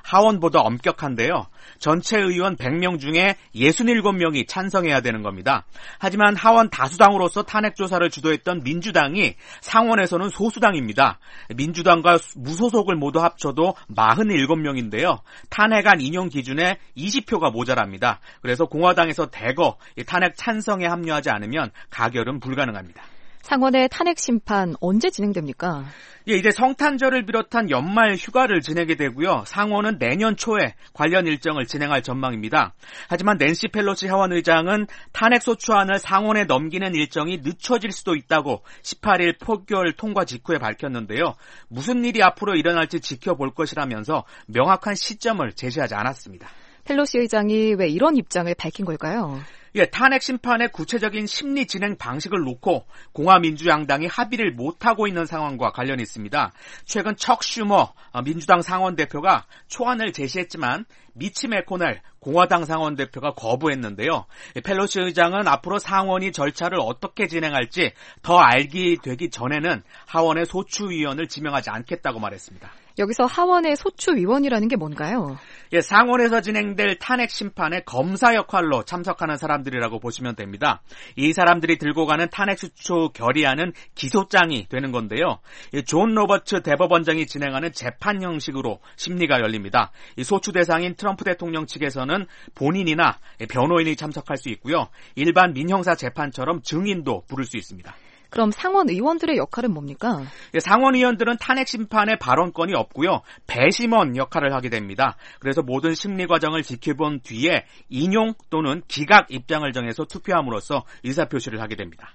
[SPEAKER 6] 하원보다 엄격한데요. 전체 의원 백 명 중에 육십칠 명이 찬성해야 되는 겁니다. 하지만 하원 다수당으로서 탄핵 조사를 주도했던 민주당이 상원에서는 소수당입니다. 민주당과 무소속을 모두 합쳐도 사십칠 명인데요. 탄핵안 인용 기준에 이십 표가 모자랍니다. 그래서 공화당에서 대거 탄핵 찬성에 합류하지 않으면 가결은 불가능합니다.
[SPEAKER 3] 상원의 탄핵 심판 언제 진행됩니까?
[SPEAKER 6] 예, 이제 성탄절을 비롯한 연말 휴가를 지내게 되고요. 상원은 내년 초에 관련 일정을 진행할 전망입니다. 하지만 낸시 펠로시 하원의장은 탄핵소추안을 상원에 넘기는 일정이 늦춰질 수도 있다고 십팔 일 표결 통과 직후에 밝혔는데요. 무슨 일이 앞으로 일어날지 지켜볼 것이라면서 명확한 시점을 제시하지 않았습니다.
[SPEAKER 3] 펠로시 의장이 왜 이런 입장을 밝힌 걸까요?
[SPEAKER 6] 예, 탄핵 심판의 구체적인 심리 진행 방식을 놓고 공화민주양당이 합의를 못하고 있는 상황과 관련이 있습니다. 최근 척 슈머 민주당 상원대표가 초안을 제시했지만 미치 매코넬 공화당 상원대표가 거부했는데요. 펠로시 의장은 앞으로 상원이 절차를 어떻게 진행할지 더 알기 되기 전에는 하원의 소추위원을 지명하지 않겠다고 말했습니다.
[SPEAKER 3] 여기서 하원의 소추위원이라는 게 뭔가요?
[SPEAKER 6] 예, 상원에서 진행될 탄핵 심판에 검사 역할로 참석하는 사람들이라고 보시면 됩니다. 이 사람들이 들고 가는 탄핵 소추 결의안은 기소장이 되는 건데요. 예, 존 로버츠 대법원장이 진행하는 재판 형식으로 심리가 열립니다. 이 소추 대상인 트럼프 대통령 측에서는 본인이나 변호인이 참석할 수 있고요. 일반 민형사 재판처럼 증인도 부를 수 있습니다.
[SPEAKER 3] 그럼 상원 의원들의 역할은 뭡니까?
[SPEAKER 6] 상원 의원들은 탄핵 심판에 발언권이 없고요. 배심원 역할을 하게 됩니다. 그래서 모든 심리 과정을 지켜본 뒤에 인용 또는 기각 입장을 정해서 투표함으로써 의사표시를 하게 됩니다.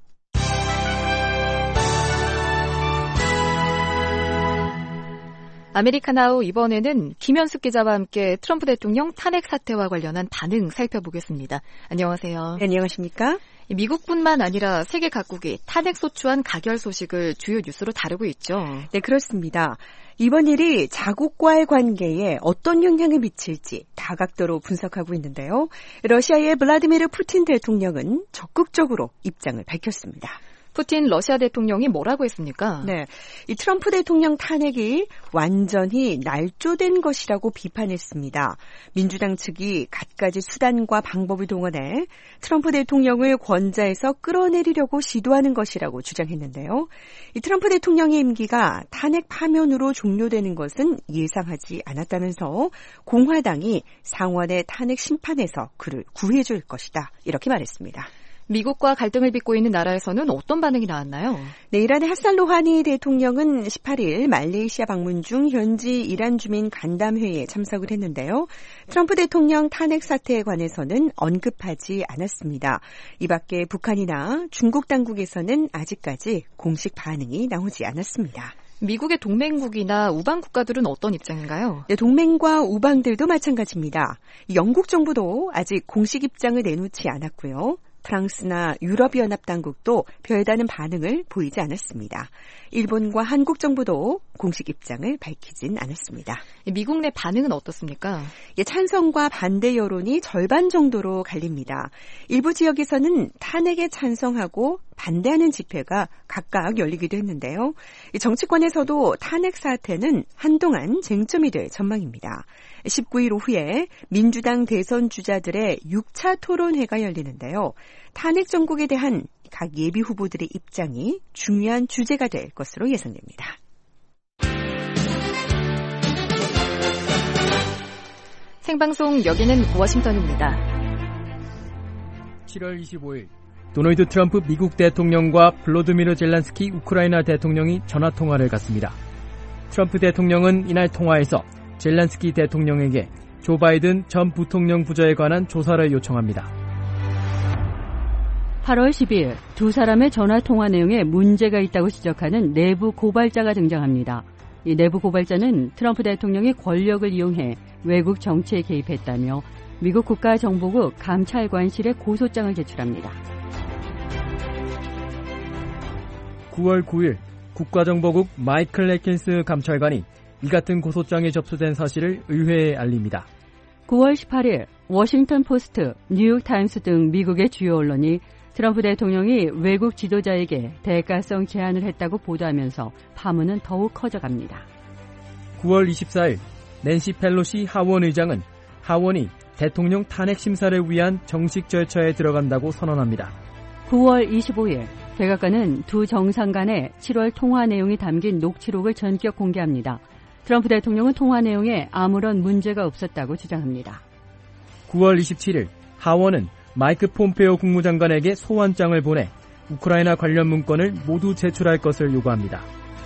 [SPEAKER 3] 아메리카나우 이번에는 김현숙 기자와 함께 트럼프 대통령 탄핵 사태와 관련한 반응 살펴보겠습니다. 안녕하세요.
[SPEAKER 9] 네, 안녕하십니까?
[SPEAKER 3] 미국뿐만 아니라 세계 각국이 탄핵 소추안 가결 소식을 주요 뉴스로 다루고 있죠.
[SPEAKER 9] 네, 그렇습니다. 이번 일이 자국과의 관계에 어떤 영향을 미칠지 다각도로 분석하고 있는데요. 러시아의 블라디미르 푸틴 대통령은 적극적으로 입장을 밝혔습니다.
[SPEAKER 3] 푸틴 러시아 대통령이 뭐라고 했습니까?
[SPEAKER 9] 네, 이 트럼프 대통령 탄핵이 완전히 날조된 것이라고 비판했습니다. 민주당 측이 갖가지 수단과 방법을 동원해 트럼프 대통령을 권좌에서 끌어내리려고 시도하는 것이라고 주장했는데요. 이 트럼프 대통령의 임기가 탄핵 파면으로 종료되는 것은 예상하지 않았다면서 공화당이 상원의 탄핵 심판에서 그를 구해줄 것이다, 이렇게 말했습니다.
[SPEAKER 3] 미국과 갈등을 빚고 있는 나라에서는 어떤 반응이 나왔나요?
[SPEAKER 9] 네, 이란의 하산 로하니 대통령은 십팔 일 말레이시아 방문 중 현지 이란 주민 간담회에 참석을 했는데요. 트럼프 대통령 탄핵 사태에 관해서는 언급하지 않았습니다. 이 밖에 북한이나 중국 당국에서는 아직까지 공식 반응이 나오지 않았습니다.
[SPEAKER 3] 미국의 동맹국이나 우방 국가들은 어떤 입장인가요?
[SPEAKER 9] 네, 동맹과 우방들도 마찬가지입니다. 영국 정부도 아직 공식 입장을 내놓지 않았고요. 프랑스나 유럽연합 당국도 별다른 반응을 보이지 않았습니다. 일본과 한국 정부도 공식 입장을 밝히진 않았습니다.
[SPEAKER 3] 미국 내 반응은 어떻습니까?
[SPEAKER 9] 예, 찬성과 반대 여론이 절반 정도로 갈립니다. 일부 지역에서는 탄핵에 찬성하고 반대하는 집회가 각각 열리기도 했는데요. 정치권에서도 탄핵 사태는 한동안 쟁점이 될 전망입니다. 십구 일 오후에 민주당 대선 주자들의 육 차 토론회가 열리는데요. 탄핵 정국에 대한 각 예비 후보들의 입장이 중요한 주제가 될 것으로 예상됩니다.
[SPEAKER 3] 생방송 여기는 워싱턴입니다.
[SPEAKER 2] 칠월 이십오일 도널드 트럼프 미국 대통령과 블로드미르 젤란스키 우크라이나 대통령이 전화통화를 갖습니다. 트럼프 대통령은 이날 통화에서 젤란스키 대통령에게 조 바이든 전 부통령 부저에 관한 조사를 요청합니다.
[SPEAKER 5] 팔월 십이일 두 사람의 전화통화 내용에 문제가 있다고 지적하는 내부 고발자가 등장합니다. 이 내부 고발자는 트럼프 대통령이 권력을 이용해 외국 정치에 개입했다며 미국 국가정보국 감찰관실에 고소장을 제출합니다.
[SPEAKER 2] 구월 구일 국가정보국 마이클 레킨스 감찰관이 이 같은 고소장에 접수된 사실을 의회에 알립니다.
[SPEAKER 5] 구월 십팔일 워싱턴 포스트, 뉴욕타임스 등 미국의 주요 언론이 트럼프 대통령이 외국 지도자에게 대가성 제안을 했다고 보도하면서 파문은 더욱 커져갑니다.
[SPEAKER 2] 구월 이십사일 낸시 펠로시 하원 의장은 하원이 대통령 탄핵 심사를 위한 정식 절차에 들어간다고 선언합니다.
[SPEAKER 5] 구월 이십오일 백악관은 두 정상 간의 칠월 통화 내용이 담긴 녹취록을 전격 공개합니다. 트럼프 대통령은 통화 내용에 아무런 문제가 없었다고 주장합니다.
[SPEAKER 2] 구월 이십칠일 하원은 마이크 폼페오 국무장관에게 소환장을 보내 우크라이나 관련 문건을 모두 제출할 것을 요구합니다.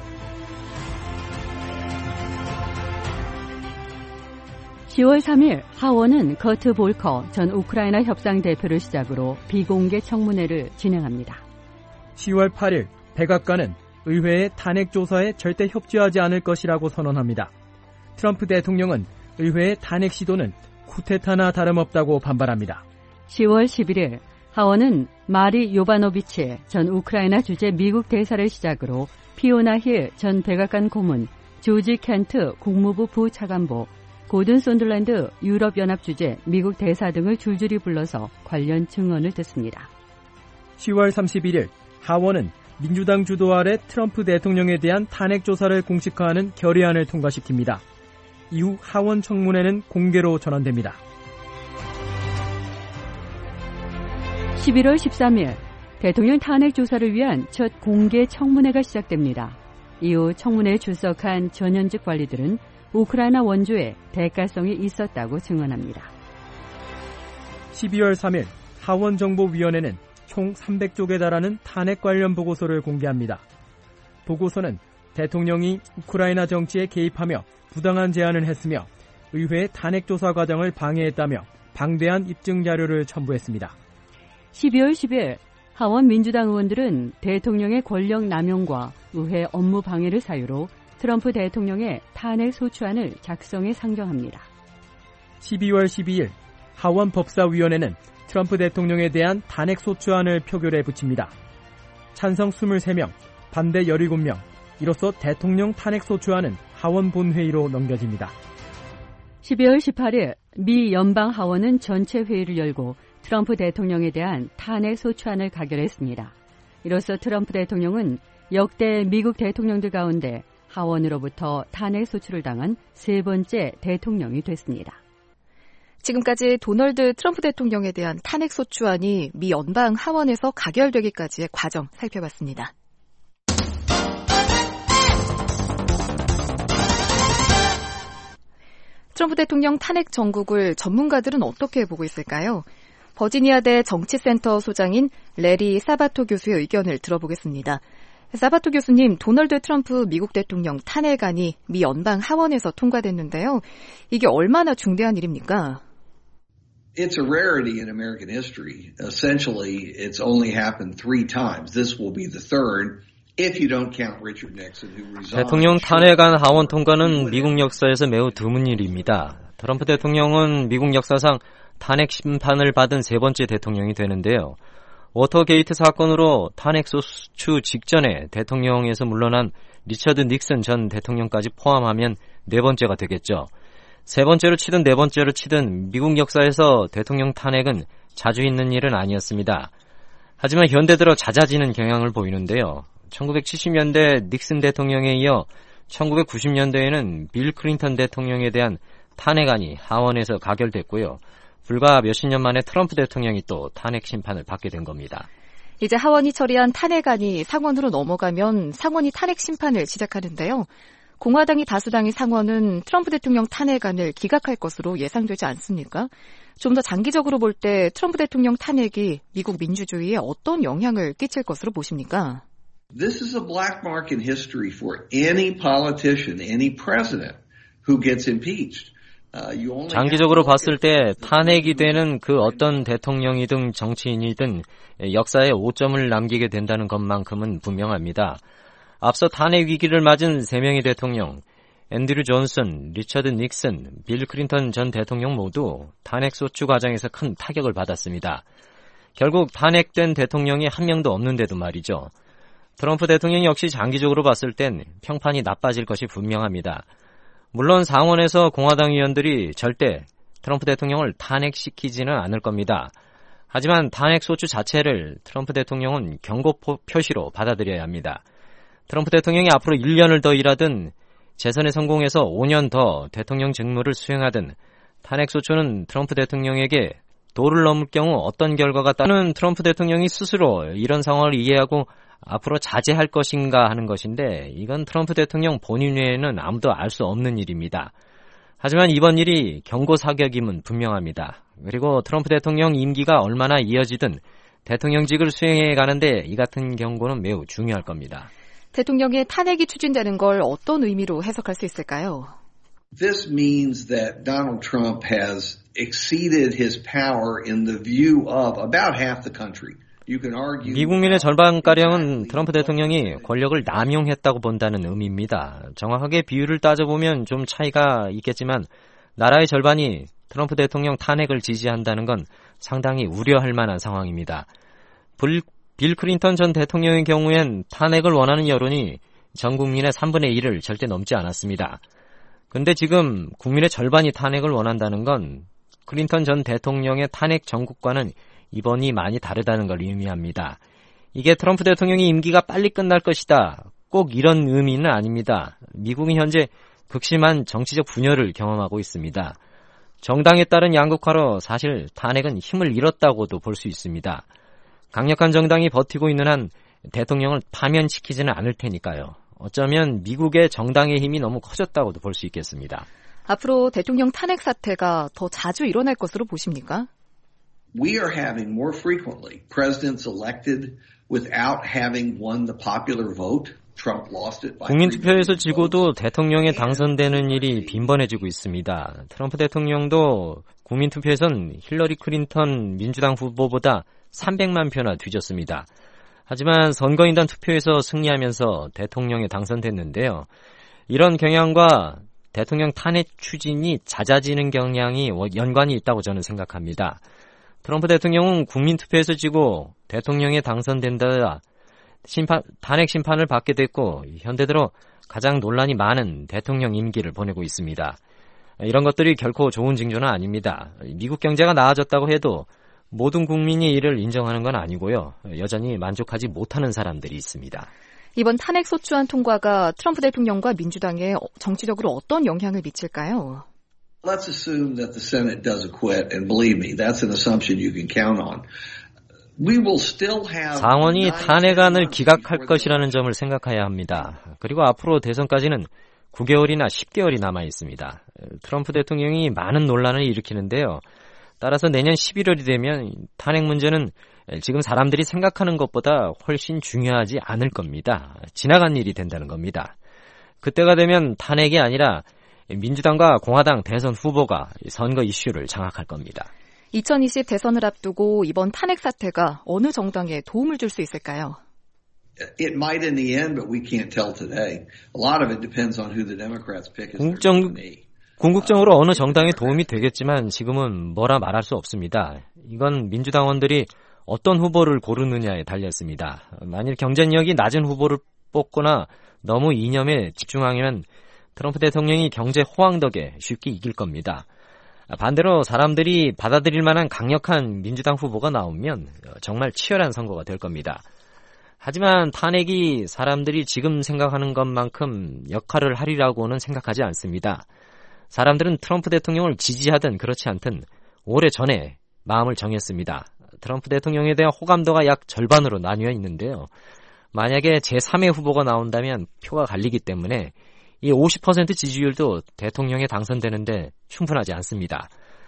[SPEAKER 5] 시월 삼일 하원은 커트 볼커 전 우크라이나 협상 대표를 시작으로 비공개 청문회를 진행합니다.
[SPEAKER 2] 시월 팔일 백악관은 의회의 탄핵 조사에 절대 협조하지 않을 것이라고 선언합니다. 트럼프 대통령은 의회의 탄핵 시도는 쿠데타나 다름없다고 반발합니다.
[SPEAKER 5] 시월 십일일 하원은 마리 요바노비치 전 우크라이나 주재 미국 대사를 시작으로 피오나 힐 전 백악관 고문, 조지 켄트 국무부 부차관보, 고든 손들랜드 유럽연합 주재 미국 대사 등을 줄줄이 불러서 관련 증언을 듣습니다.
[SPEAKER 2] 시월 삼십일일 하원은 민주당 주도 아래 트럼프 대통령에 대한 탄핵 조사를 공식화하는 결의안을 통과시킵니다. 이후 하원 청문회는 공개로 전환됩니다.
[SPEAKER 5] 십일월 십삼일 대통령 탄핵 조사를 위한 첫 공개 청문회가 시작됩니다. 이후 청문회에 출석한 전현직 관리들은 우크라이나 원조에 대가성이 있었다고 증언합니다.
[SPEAKER 2] 십이월 삼일 하원정보위원회는 총 삼백 쪽에 달하는 탄핵 관련 보고서를 공개합니다. 보고서는 대통령이 우크라이나 정치에 개입하며 부당한 제안을 했으며 의회의 탄핵 조사 과정을 방해했다며 방대한 입증 자료를 첨부했습니다.
[SPEAKER 5] 십이월 십일 하원 민주당 의원들은 대통령의 권력 남용과 의회 업무 방해를 사유로 트럼프 대통령의 탄핵 소추안을 작성해 상정합니다.
[SPEAKER 2] 십이월 십이일 하원 법사위원회는 트럼프 대통령에 대한 탄핵 소추안을 표결에 붙입니다. 찬성 이십삼 명, 반대 십칠 명, 이로써 대통령 탄핵 소추안은 하원 본회의로 넘겨집니다.
[SPEAKER 5] 십이월 십팔일 미 연방 하원은 전체 회의를 열고 트럼프 대통령에 대한 탄핵 소추안을 가결했습니다. 이로써 트럼프 대통령은 역대 미국 대통령들 가운데 하원으로부터 탄핵 소추를 당한 세 번째 대통령이 됐습니다.
[SPEAKER 3] 지금까지 도널드 트럼프 대통령에 대한 탄핵 소추안이 미 연방 하원에서 가결되기까지의 과정 살펴봤습니다. 트럼프 대통령 탄핵 정국을 전문가들은 어떻게 보고 있을까요? 버지니아대 정치센터 소장인 레리 사바토 교수의 의견을 들어보겠습니다. 사바토 교수님, 도널드 트럼프 미국 대통령 탄핵안이 미 연방 하원에서 통과됐는데요. 이게 얼마나 중대한 일입니까?
[SPEAKER 10] It's a rarity in American history. Essentially, it's only happened three times. This will be the third. If you don't count Richard Nixon, who resigned.
[SPEAKER 1] 대통령 탄핵안 하원 통과는 미국 역사에서 매우 드문 일입니다. 트럼프 대통령은 미국 역사상 탄핵 심판을 받은 세 번째 대통령이 되는데요. 워터게이트 사건으로 탄핵 소추 직전에 대통령에서 물러난 리처드 닉슨 전 대통령까지 포함하면 네 번째가 되겠죠. 세 번째로 치든 네 번째로 치든 미국 역사에서 대통령 탄핵은 자주 있는 일은 아니었습니다. 하지만 현대 들어 잦아지는 경향을 보이는데요. 천구백칠십 년대 닉슨 대통령에 이어 천구백구십 년대에는 빌 클린턴 대통령에 대한 탄핵안이 하원에서 가결됐고요. 불과 몇십 년 만에 트럼프 대통령이 또 탄핵 심판을 받게 된 겁니다.
[SPEAKER 3] 이제 하원이 처리한 탄핵안이 상원으로 넘어가면 상원이 탄핵 심판을 시작하는데요. 공화당이 다수당인 상원은 트럼프 대통령 탄핵안을 기각할 것으로 예상되지 않습니까? 좀 더 장기적으로 볼 때 트럼프 대통령 탄핵이 미국 민주주의에 어떤 영향을 끼칠 것으로 보십니까?
[SPEAKER 10] This is a black mark in history for any politician, any president who gets impeached.
[SPEAKER 1] 장기적으로 봤을 때 탄핵이 되는 그 어떤 대통령이든 정치인이든 역사에 오점을 남기게 된다는 것만큼은 분명합니다. 앞서 탄핵 위기를 맞은 세 명의 대통령, 앤드류 존슨, 리처드 닉슨, 빌 클린턴 전 대통령 모두 탄핵 소추 과정에서 큰 타격을 받았습니다. 결국 탄핵된 대통령이 한 명도 없는데도 말이죠. 트럼프 대통령 역시 장기적으로 봤을 땐 평판이 나빠질 것이 분명합니다. 물론 상원에서 공화당 의원들이 절대 트럼프 대통령을 탄핵시키지는 않을 겁니다. 하지만 탄핵 소추 자체를 트럼프 대통령은 경고 표시로 받아들여야 합니다. 트럼프 대통령이 앞으로 일 년을 더 일하든 재선에 성공해서 오 년 더 대통령 직무를 수행하든 탄핵소추는 트럼프 대통령에게 도를 넘을 경우 어떤 결과가 따르는 트럼프 대통령이 스스로 이런 상황을 이해하고 앞으로 자제할 것인가 하는 것인데 이건 트럼프 대통령 본인 외에는 아무도 알 수 없는 일입니다. 하지만 이번 일이 경고 사격임은 분명합니다. 그리고 트럼프 대통령 임기가 얼마나 이어지든 대통령직을 수행해 가는데 이 같은 경고는 매우 중요할 겁니다.
[SPEAKER 3] 대통령의 탄핵이 추진되는 걸 어떤 의미로 해석할 수 있을까요?
[SPEAKER 10] This means that Donald Trump has exceeded his power in the view of about half the country.
[SPEAKER 1] 미국민의 절반가량은 트럼프 대통령이 권력을 남용했다고 본다는 의미입니다. 정확하게 비율을 따져보면 좀 차이가 있겠지만 나라의 절반이 트럼프 대통령 탄핵을 지지한다는 건 상당히 우려할 만한 상황입니다. 빌, 빌 클린턴 전 대통령의 경우엔 탄핵을 원하는 여론이 전 국민의 삼분의 일을 절대 넘지 않았습니다. 그런데 지금 국민의 절반이 탄핵을 원한다는 건 클린턴 전 대통령의 탄핵 정국과는 이번이 많이 다르다는 걸 의미합니다. 이게 트럼프 대통령의 임기가 빨리 끝날 것이다. 꼭 이런 의미는 아닙니다. 미국은 현재 극심한 정치적 분열을 경험하고 있습니다. 정당에 따른 양극화로 사실 탄핵은 힘을 잃었다고도 볼 수 있습니다. 강력한 정당이 버티고 있는 한 대통령을 파면시키지는 않을 테니까요. 어쩌면 미국의 정당의 힘이 너무 커졌다고도 볼 수 있겠습니다.
[SPEAKER 3] 앞으로 대통령 탄핵 사태가 더 자주 일어날 것으로 보십니까?
[SPEAKER 10] We are having more frequently presidents elected without having won the popular vote. Trump lost it by
[SPEAKER 1] 국민투표에서 지고도 대통령에 당선되는 일이 빈번해지고 있습니다. 트럼프 대통령도 국민투표에선 힐러리 클린턴 민주당 후보보다 삼백만 표나 뒤졌습니다. 하지만 선거인단 투표에서 승리하면서 대통령에 당선됐는데요. 이런 경향과 대통령 탄핵 추진이 잦아지는 경향이 연관이 있다고 저는 생각합니다. 트럼프 대통령은 국민투표에서 지고 대통령에 당선된다 심판, 탄핵 심판을 받게 됐고 현대 들어 가장 논란이 많은 대통령 임기를 보내고 있습니다. 이런 것들이 결코 좋은 징조는 아닙니다. 미국 경제가 나아졌다고 해도 모든 국민이 이를 인정하는 건 아니고요. 여전히 만족하지 못하는 사람들이 있습니다.
[SPEAKER 3] 이번 탄핵 소추안 통과가 트럼프 대통령과 민주당에 정치적으로 어떤 영향을 미칠까요?
[SPEAKER 10] Let's assume that the Senate does acquit, and believe me, that's an assumption you can count on. We will still have
[SPEAKER 1] 상원이 탄핵안을 기각할 것이라는 점을 생각해야 합니다. 그리고 앞으로 대선까지는 구 개월이나 십 개월이 남아 있습니다. 트럼프 대통령이 많은 논란을 일으키는데요. 따라서 내년 십일월이 되면 탄핵 문제는 지금 사람들이 생각하는 것보다 훨씬 중요하지 않을 겁니다. 지나간 일이 된다는 겁니다. 그때가 되면 탄핵이 아니라 민주당과 공화당 대선 후보가 선거 이슈를 장악할 겁니다.
[SPEAKER 3] 이천이십 대선을 앞두고 이번 탄핵 사태가 어느 정당에 도움을 줄 수 있을까요?
[SPEAKER 10] It might in the end, but we can't tell today. A lot of it depends on who the Democrats pick as their
[SPEAKER 1] 궁극적,
[SPEAKER 10] nominee.
[SPEAKER 1] 궁극적으로 어느 정당에 도움이 되겠지만 지금은 뭐라 말할 수 없습니다. 이건 민주당원들이 어떤 후보를 고르느냐에 달렸습니다. 만일 경쟁력이 낮은 후보를 뽑거나 너무 이념에 집중하면 트럼프 대통령이 경제 호황 덕에 쉽게 이길 겁니다. 반대로 사람들이 받아들일 만한 강력한 민주당 후보가 나오면 정말 치열한 선거가 될 겁니다. 하지만 탄핵이 사람들이 지금 생각하는 것만큼 역할을 하리라고는 생각하지 않습니다. 사람들은 트럼프 대통령을 지지하든 그렇지 않든 오래전에 마음을 정했습니다. 트럼프 대통령에 대한 호감도가 약 절반으로 나뉘어 있는데요. 만약에 제삼의 후보가 나온다면 표가 갈리기 때문에 이 오십 퍼센트 지지율도 대통령에 당선되는데 충분하지 않습니다.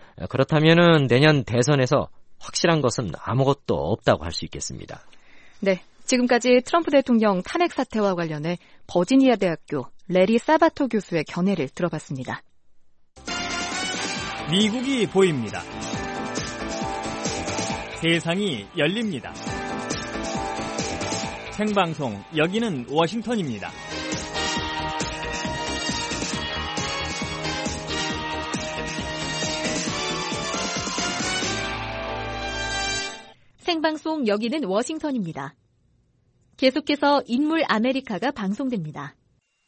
[SPEAKER 1] 그렇다면 내년 대선에서 확실한 것은 아무것도 없다고 할 수 있겠습니다.
[SPEAKER 3] 네, 지금까지 트럼프 대통령 탄핵 사태와 관련해 버지니아 대학교 레리 사바토 교수의 견해를 들어봤습니다.
[SPEAKER 2] 미국이 보입니다. 세상이 열립니다. 생방송 여기는 워싱턴입니다.
[SPEAKER 3] 생방송 여기는 워싱턴입니다. 계속해서 인물 아메리카가 방송됩니다.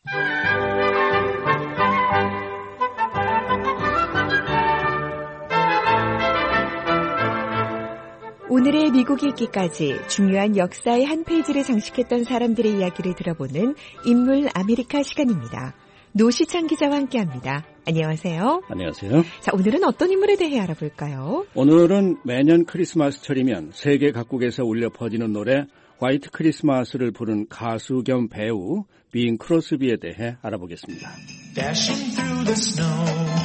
[SPEAKER 9] 오늘의 미국 읽기까지 중요한 역사의 한 페이지를 장식했던 사람들의 이야기를 들어보는 인물 아메리카 시간입니다. 노시창 기자와 함께합니다. 안녕하세요.
[SPEAKER 11] 안녕하세요.
[SPEAKER 9] 자, 오늘은 어떤 인물에 대해 알아볼까요?
[SPEAKER 11] 오늘은 매년 크리스마스철이면 세계 각국에서 울려 퍼지는 노래 화이트 크리스마스를 부른 가수 겸 배우 빈 크로스비에 대해 알아보겠습니다. Dashing through the snow.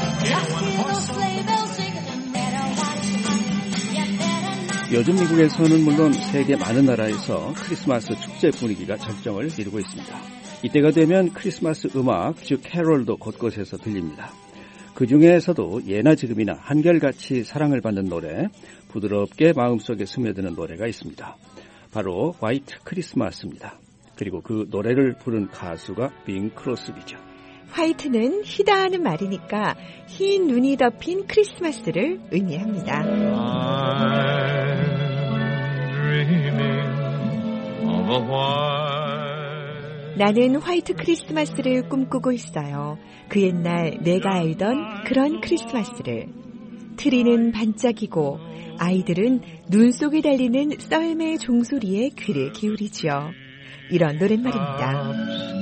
[SPEAKER 11] 요즘 미국에서는 물론 세계 많은 나라에서 크리스마스 축제 분위기가 절정을 이루고 있습니다. 이때가 되면 크리스마스 음악, 즉 캐롤도 곳곳에서 들립니다. 그 중에서도 예나 지금이나 한결같이 사랑을 받는 노래, 부드럽게 마음속에 스며드는 노래가 있습니다. 바로 화이트 크리스마스입니다. 그리고 그 노래를 부른 가수가 빈 크로스비죠.
[SPEAKER 9] 화이트는 희다 하는 말이니까 흰 눈이 덮인 크리스마스를 의미합니다. 나는 화이트 크리스마스를 꿈꾸고 있어요. 그 옛날 내가 알던 그런 크리스마스를. 트리는 반짝이고 아이들은 눈 속에 달리는 썰매 종소리에 귀를 기울이죠. 이런 노랫말입니다.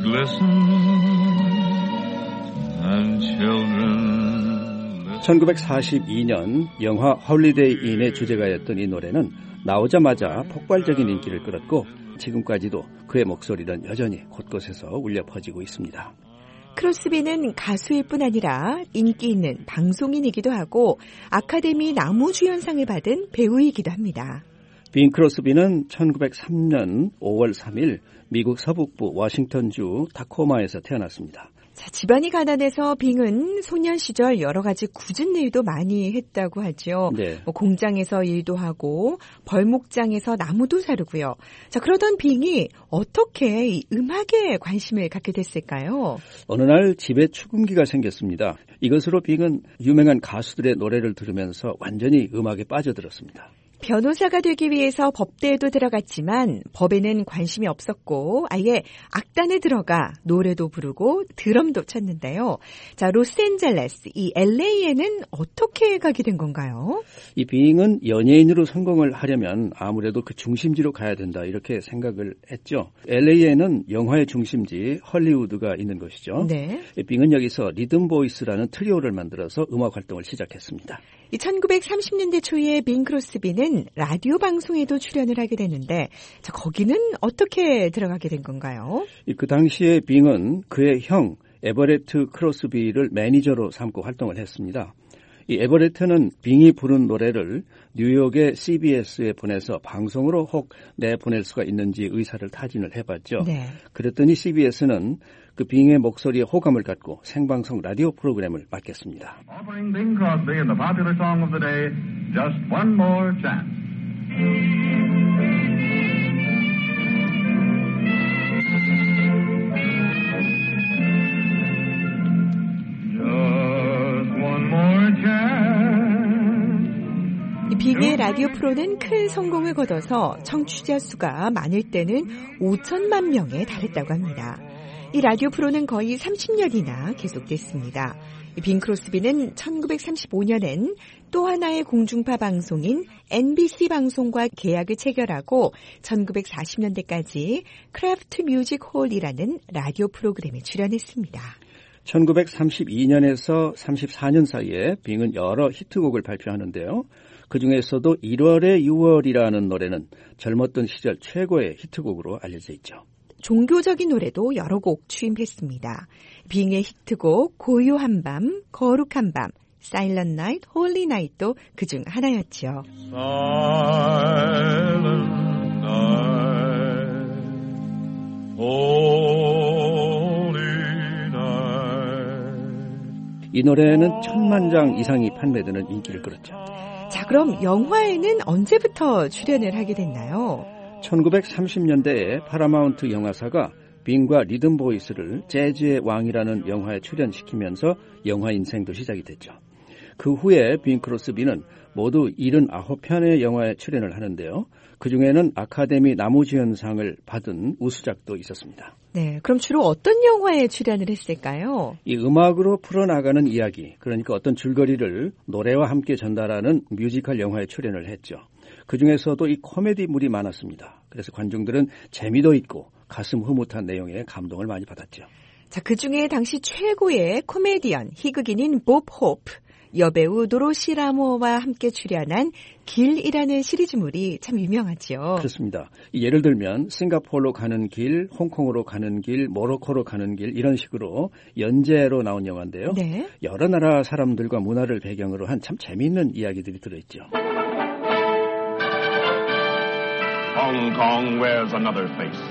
[SPEAKER 11] 천구백사십이 년 영화 홀리데이 인의 주제가였던 이 노래는 나오자마자 폭발적인 인기를 끌었고 지금까지도 그의 목소리는 여전히 곳곳에서 울려 퍼지고 있습니다.
[SPEAKER 9] 크로스비는 가수일 뿐 아니라 인기 있는 방송인이기도 하고 아카데미 나무주연상을 받은 배우이기도 합니다.
[SPEAKER 11] 빈 크로스비는 천구백삼 년 오월 삼일 미국 서북부 워싱턴주 타코마에서 태어났습니다.
[SPEAKER 9] 자, 집안이 가난해서 빙은 소년 시절 여러 가지 굳은 일도 많이 했다고 하죠.
[SPEAKER 11] 네.
[SPEAKER 9] 뭐 공장에서 일도 하고 벌목장에서 나무도 사르고요. 자, 그러던 빙이 어떻게 이 음악에 관심을 갖게 됐을까요?
[SPEAKER 11] 어느 날 집에 축음기가 생겼습니다. 이것으로 빙은 유명한 가수들의 노래를 들으면서 완전히 음악에 빠져들었습니다.
[SPEAKER 9] 변호사가 되기 위해서 법대에도 들어갔지만 법에는 관심이 없었고 아예 악단에 들어가 노래도 부르고 드럼도 쳤는데요. 자, 로스앤젤레스, 이 엘에이에는 어떻게 가게 된 건가요?
[SPEAKER 11] 이 빙은 연예인으로 성공을 하려면 아무래도 그 중심지로 가야 된다 이렇게 생각을 했죠. 엘에이에는 영화의 중심지 헐리우드가 있는 것이죠.
[SPEAKER 9] 네.
[SPEAKER 11] 빙은 여기서 리듬 보이스라는 트리오를 만들어서 음악 활동을 시작했습니다.
[SPEAKER 9] 이 천구백삼십 년대 초에 빈 크로스비는 라디오 방송에도 출연을 하게 됐는데 자, 거기는 어떻게 들어가게 된 건가요?
[SPEAKER 11] 그 당시에 빙은 그의 형 에버레트 크로스비를 매니저로 삼고 활동을 했습니다. 이 에버레트는 빙이 부른 노래를 뉴욕의 씨비에스에 보내서 방송으로 혹 내보낼 수가 있는지 의사를 타진을 해봤죠.
[SPEAKER 9] 네.
[SPEAKER 11] 그랬더니 씨비에스는 그 빙의 목소리에 호감을 갖고 생방송 라디오 프로그램을 맡겼습니다.
[SPEAKER 12] Offering Bing Crosby and the popular song of the day, Just One More Chance. Just one more chance.
[SPEAKER 9] 이 빙의 라디오 프로는 큰 성공을 거둬서 청취자 수가 많을 때는 오천만 명에 달했다고 합니다. 이 라디오 프로는 거의 삼십 년이나 계속됐습니다. 빈 크로스비는 천구백삼십오 년엔 또 하나의 공중파 방송인 엠비씨 방송과 계약을 체결하고 천구백사십 년대까지 크래프트 뮤직 홀이라는 라디오 프로그램에 출연했습니다.
[SPEAKER 11] 천구백삼십이 년에서 삼십사 년 사이에 빙은 여러 히트곡을 발표하는데요. 그중에서도 일월의 유월이라는 노래는 젊었던 시절 최고의 히트곡으로 알려져 있죠.
[SPEAKER 9] 종교적인 노래도 여러 곡 취임했습니다. 빙의 히트곡 고요한 밤, 거룩한 밤, Silent Night, Holy Night도 그중 하나였죠.
[SPEAKER 12] Silent night, holy night.
[SPEAKER 11] 이 노래는 천만 장 이상이 판매되는 인기를 끌었죠.
[SPEAKER 9] 자, 그럼 영화에는 언제부터 출연을 하게 됐나요?
[SPEAKER 11] 천구백삼십 년대에 파라마운트 영화사가 빙과 리듬 보이스를 재즈의 왕이라는 영화에 출연시키면서 영화 인생도 시작이 됐죠. 그 후에 빈 크로스비는 모두 칠십구 편의 영화에 출연을 하는데요. 그중에는 아카데미 나무주연상을 받은 우수작도 있었습니다.
[SPEAKER 9] 네, 그럼 주로 어떤 영화에 출연을 했을까요?
[SPEAKER 11] 이 음악으로 풀어나가는 이야기, 그러니까 어떤 줄거리를 노래와 함께 전달하는 뮤지컬 영화에 출연을 했죠. 그중에서도 이 코미디물이 많았습니다. 그래서 관중들은 재미도 있고 가슴 흐뭇한 내용에 감동을 많이 받았죠.
[SPEAKER 9] 자, 그중에 당시 최고의 코미디언, 희극인인 법 호프, 여배우 도로시 라모와 함께 출연한 길이라는 시리즈물이 참 유명하죠.
[SPEAKER 11] 그렇습니다. 예를 들면 싱가포르로 가는 길, 홍콩으로 가는 길, 모로코로 가는 길 이런 식으로 연재로 나온 영화인데요.
[SPEAKER 9] 네.
[SPEAKER 11] 여러 나라 사람들과 문화를 배경으로 한 참 재미있는 이야기들이 들어있죠.
[SPEAKER 12] Hong Kong wears another face.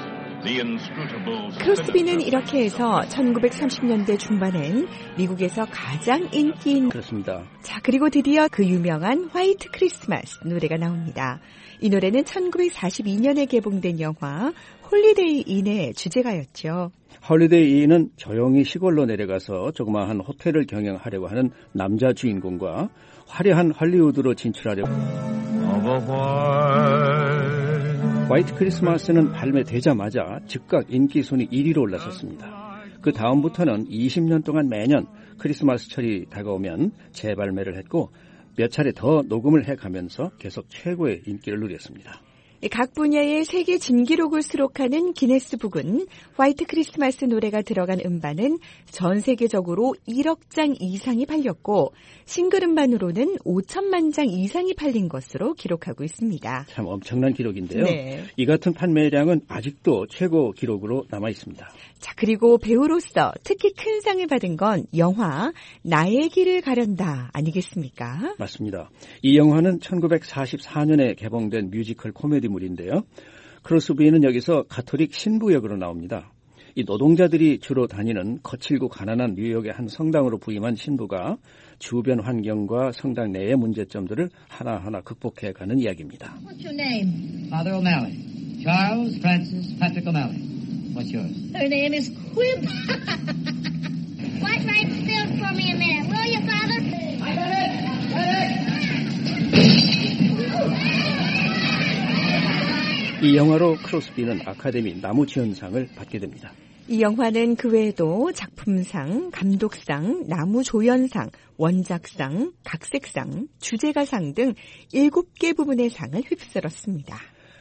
[SPEAKER 9] 크로스비는 이렇게 해서 천구백삼십 년대 중반엔 미국에서 가장 인기 있는
[SPEAKER 11] 그렇습니다.
[SPEAKER 9] 자, 그리고 드디어 그 유명한 화이트 크리스마스 노래가 나옵니다. 이 노래는 천구백사십이 년에 개봉된 영화 홀리데이 인의 주제가였죠.
[SPEAKER 11] 홀리데이 인은 조용히 시골로 내려가서 조그마한 호텔을 경영하려고 하는 남자 주인공과 화려한 할리우드로 진출하려고 화이트 크리스마스는 발매되자마자 즉각 인기 순위 일 위로 올라섰습니다. 그 다음부터는 이십 년 동안 매년 크리스마스철이 다가오면 재발매를 했고 몇 차례 더 녹음을 해가면서 계속 최고의 인기를 누렸습니다.
[SPEAKER 9] 각 분야의 세계 진기록을 수록하는 기네스북은 화이트 크리스마스 노래가 들어간 음반은 전 세계적으로 일억 장 이상이 팔렸고 싱글 음반으로는 오천만 장 이상이 팔린 것으로 기록하고 있습니다.
[SPEAKER 11] 참 엄청난 기록인데요.
[SPEAKER 9] 네.
[SPEAKER 11] 이 같은 판매량은 아직도 최고 기록으로 남아 있습니다.
[SPEAKER 9] 자, 그리고 배우로서 특히 큰 상을 받은 건 영화 나의 길을 가련다 아니겠습니까?
[SPEAKER 11] 맞습니다. 이 영화는 천구백사십사 년에 개봉된 뮤지컬 코미디물인데요. 크로스비는 여기서 가톨릭 신부 역으로 나옵니다. 이 노동자들이 주로 다니는 거칠고 가난한 뉴욕의 한 성당으로 부임한 신부가 주변 환경과 성당 내의 문제점들을 하나하나 극복해가는 이야기입니다.
[SPEAKER 13] What's your name? Father O'Malley. Charles Francis Patrick O'Malley. What's yours? Her name is Quib. Watch right still for me a minute, will you, Father? I got it! Got it!
[SPEAKER 11] 이 영화로 크로스비는 아카데미 나무주연상을 받게 됩니다.
[SPEAKER 9] 이 영화는 그 외에도 작품상, 감독상, 나무조연상, 원작상, 각색상, 주제가상 등 일곱 개 부분의 상을 휩쓸었습니다.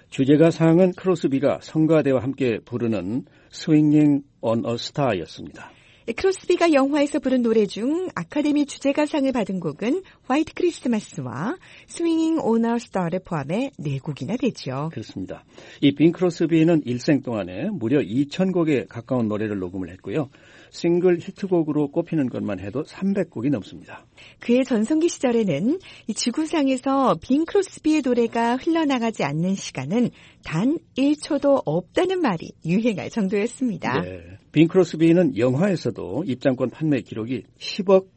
[SPEAKER 11] 주제가상은 크로스비가 성가대와 함께 부르는 Swinging on a Star였습니다.
[SPEAKER 9] 크로스비가 영화에서 부른 노래 중 아카데미 주제가상을 받은 곡은 화이트 크리스마스와 스윙잉 온 어 스타를 포함해 네 곡이나 되죠.
[SPEAKER 11] 그렇습니다. 이 빈 크로스비는 일생 동안에 무려 이천 곡에 가까운 노래를 녹음을 했고요. 싱글 히트곡으로 꼽히는 것만 해도 삼백 곡이 넘습니다.
[SPEAKER 9] 그의 전성기 시절에는 이 지구상에서 빈 크로스비의 노래가 흘러나가지 않는 시간은 단 일 초도 없다는 말이 유행할 정도였습니다.
[SPEAKER 11] 네. 빈 크로스비는 영화에서도 입장권 판매 기록이 십억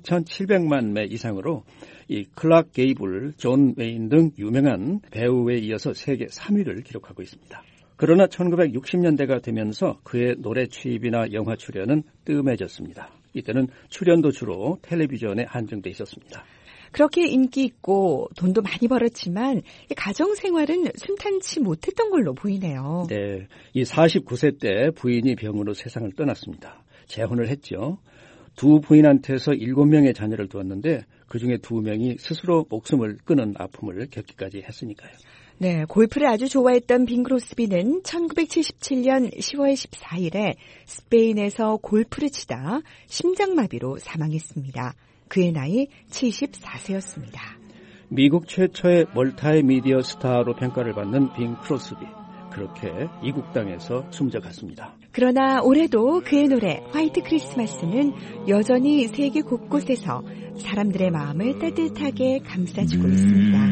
[SPEAKER 11] 칠천칠백만 매 이상으로 이 클락 게이블, 존 웨인 등 유명한 배우에 이어서 세계 삼 위를 기록하고 있습니다. 그러나 천구백육십 년대가 되면서 그의 노래 취입이나 영화 출연은 뜸해졌습니다. 이때는 출연도 주로 텔레비전에 한정돼 있었습니다.
[SPEAKER 9] 그렇게 인기 있고 돈도 많이 벌었지만 가정 생활은 순탄치 못했던 걸로 보이네요.
[SPEAKER 11] 네, 이 사십구 세 때 부인이 병으로 세상을 떠났습니다. 재혼을 했죠. 두 부인한테서 일곱 명의 자녀를 두었는데 그중에 두 명이 스스로 목숨을 끊은 아픔을 겪기까지 했으니까요.
[SPEAKER 9] 네, 골프를 아주 좋아했던 빈 크로스비는 천구백칠십칠 년 시월 십사일에 스페인에서 골프를 치다 심장마비로 사망했습니다. 그의 나이 칠십사 세였습니다.
[SPEAKER 11] 미국 최초의 멀타미디어 스타로 평가를 받는 빈 크로스비. 그렇게 이국 땅에서 숨져갔습니다.
[SPEAKER 9] 그러나 올해도 그의 노래 화이트 크리스마스는 여전히 세계 곳곳에서 사람들의 마음을 따뜻하게 감싸주고 있습니다.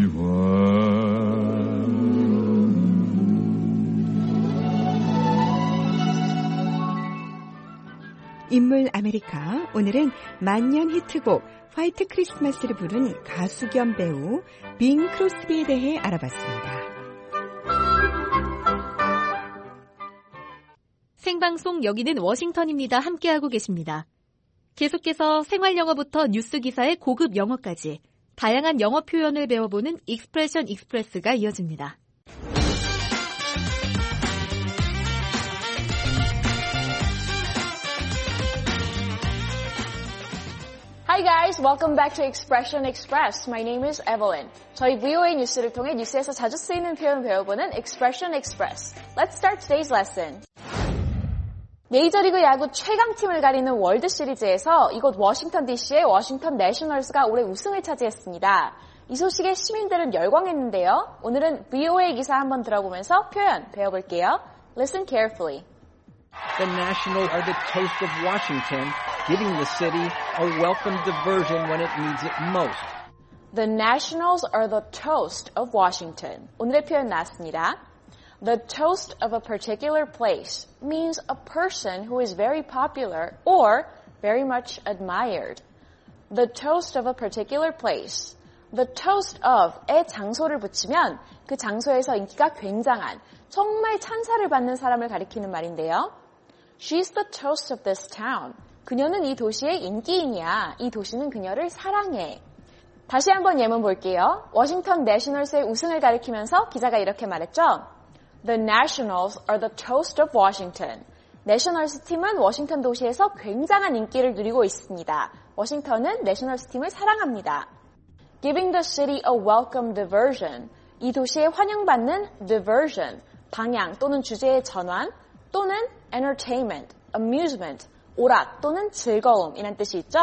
[SPEAKER 9] 인물 아메리카, 오늘은 만년 히트곡 화이트 크리스마스를 부른 가수 겸 배우 빈 크로스비에 대해 알아봤습니다.
[SPEAKER 3] 생방송 여기는 워싱턴입니다. 함께하고 계십니다. 계속해서 생활영어부터 뉴스 기사의 고급 영어까지 다양한 영어 표현을 배워보는 익스프레션 익스프레스가 이어집니다.
[SPEAKER 14] Hi guys, welcome back to Expression Express. My name is Evelyn. 저희 브이오에이 뉴스를 통해 뉴스에서 자주 쓰이는 표현 배워보는 Expression Express. Let's start today's lesson. 메이저리그 야구 최강팀을 가리는 월드 시리즈에서 이곳 워싱턴 디씨의 워싱턴 내셔널스가 올해 우승을 차지했습니다. 이 소식에 시민들은 열광했는데요. 오늘은 브이오에이 기사 한번 들어보면서 표현 배워볼게요. Listen carefully.
[SPEAKER 2] The Nationals are the toast of Washington, giving the city a welcome diversion when it needs it most.
[SPEAKER 14] The Nationals are the toast of Washington. 오늘의 표현 나왔습니다. The toast of a particular place means a person who is very popular or very much admired. The toast of a particular place. The toast of의 장소를 붙이면 그 장소에서 인기가 굉장한, 정말 찬사를 받는 사람을 가리키는 말인데요. She's the toast of this town. 그녀는 이 도시의 인기인이야. 이 도시는 그녀를 사랑해. 다시 한번 예문 볼게요. 워싱턴 내셔널스의 우승을 가리키면서 기자가 이렇게 말했죠. The Nationals are the toast of Washington. 내셔널스 팀은 워싱턴 도시에서 굉장한 인기를 누리고 있습니다. 워싱턴은 내셔널스 팀을 사랑합니다. Giving the city a welcome diversion. 이 도시에 환영받는 diversion, 방향 또는 주제의 전환 또는 entertainment, amusement, 오락 또는 즐거움이란 뜻이 있죠.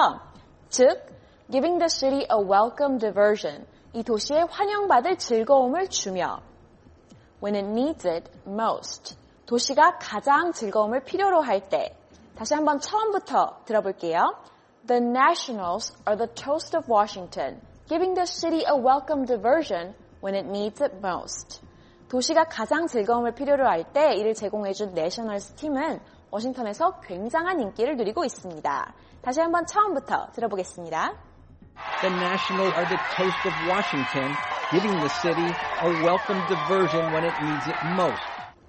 [SPEAKER 14] 즉, giving the city a welcome diversion. 이 도시에 환영받을 즐거움을 주며 when it needs it most. 도시가 가장 즐거움을 필요로 할 때. 다시 한번 처음부터 들어볼게요. The Nationals are the toast of Washington, giving the city a welcome diversion when it needs it most. 도시가 가장 즐거움을 필요로 할 때 이를 제공해준 내셔널스 팀은 워싱턴에서 굉장한 인기를 누리고 있습니다. 다시 한번 처음부터 들어보겠습니다.
[SPEAKER 2] The Nationals are the toast of Washington, giving the city a welcome diversion when it needs it most.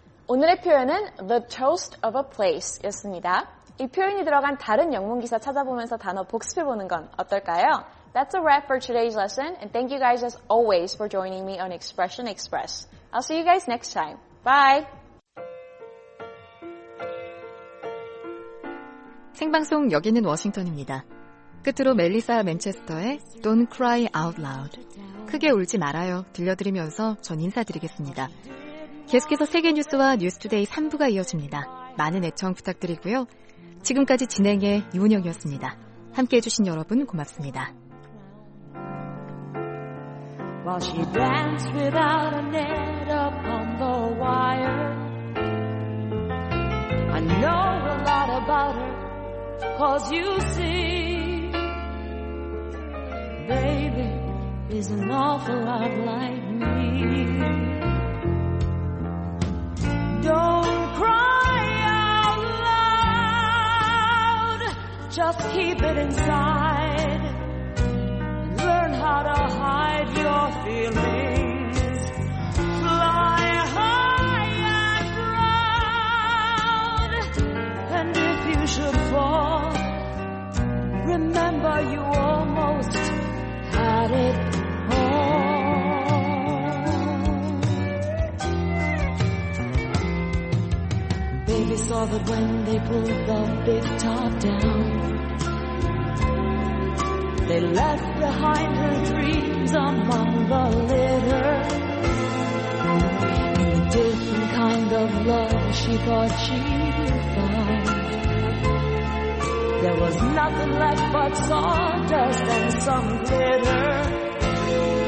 [SPEAKER 14] 오늘의 표현은 the toast of a place 였습니다. 이 표현이 들어간 다른 영문 기사 찾아보면서 단어 복습해보는 건 어떨까요? That's a wrap for today's lesson, and thank you guys as always for joining me on Expression Express. I'll see you guys next time. Bye!
[SPEAKER 3] 생방송 여기는 워싱턴입니다. 끝으로 멜리사 맨체스터의 Don't Cry Out Loud. 크게 울지 말아요. 들려드리면서 전 인사드리겠습니다. 계속해서 세계 뉴스와 뉴스투데이 삼 부가 이어집니다. 많은 애청 부탁드리고요. 지금까지 진행의 이은영이었습니다. 함께해 주신 여러분 고맙습니다.
[SPEAKER 4] While she danced without a net upon the wire, I know a lot about her, 'cause you see, baby is an awful lot like me. Don't cry out loud, just keep it inside. Learn how to hide your feelings. Fly high and proud. And if you should fall, remember you almost had it all. Baby saw that when they pulled the big top down, they left behind her dreams among the litter. In a different kind of love she thought she'd found. There was nothing left but sawdust and some glitter.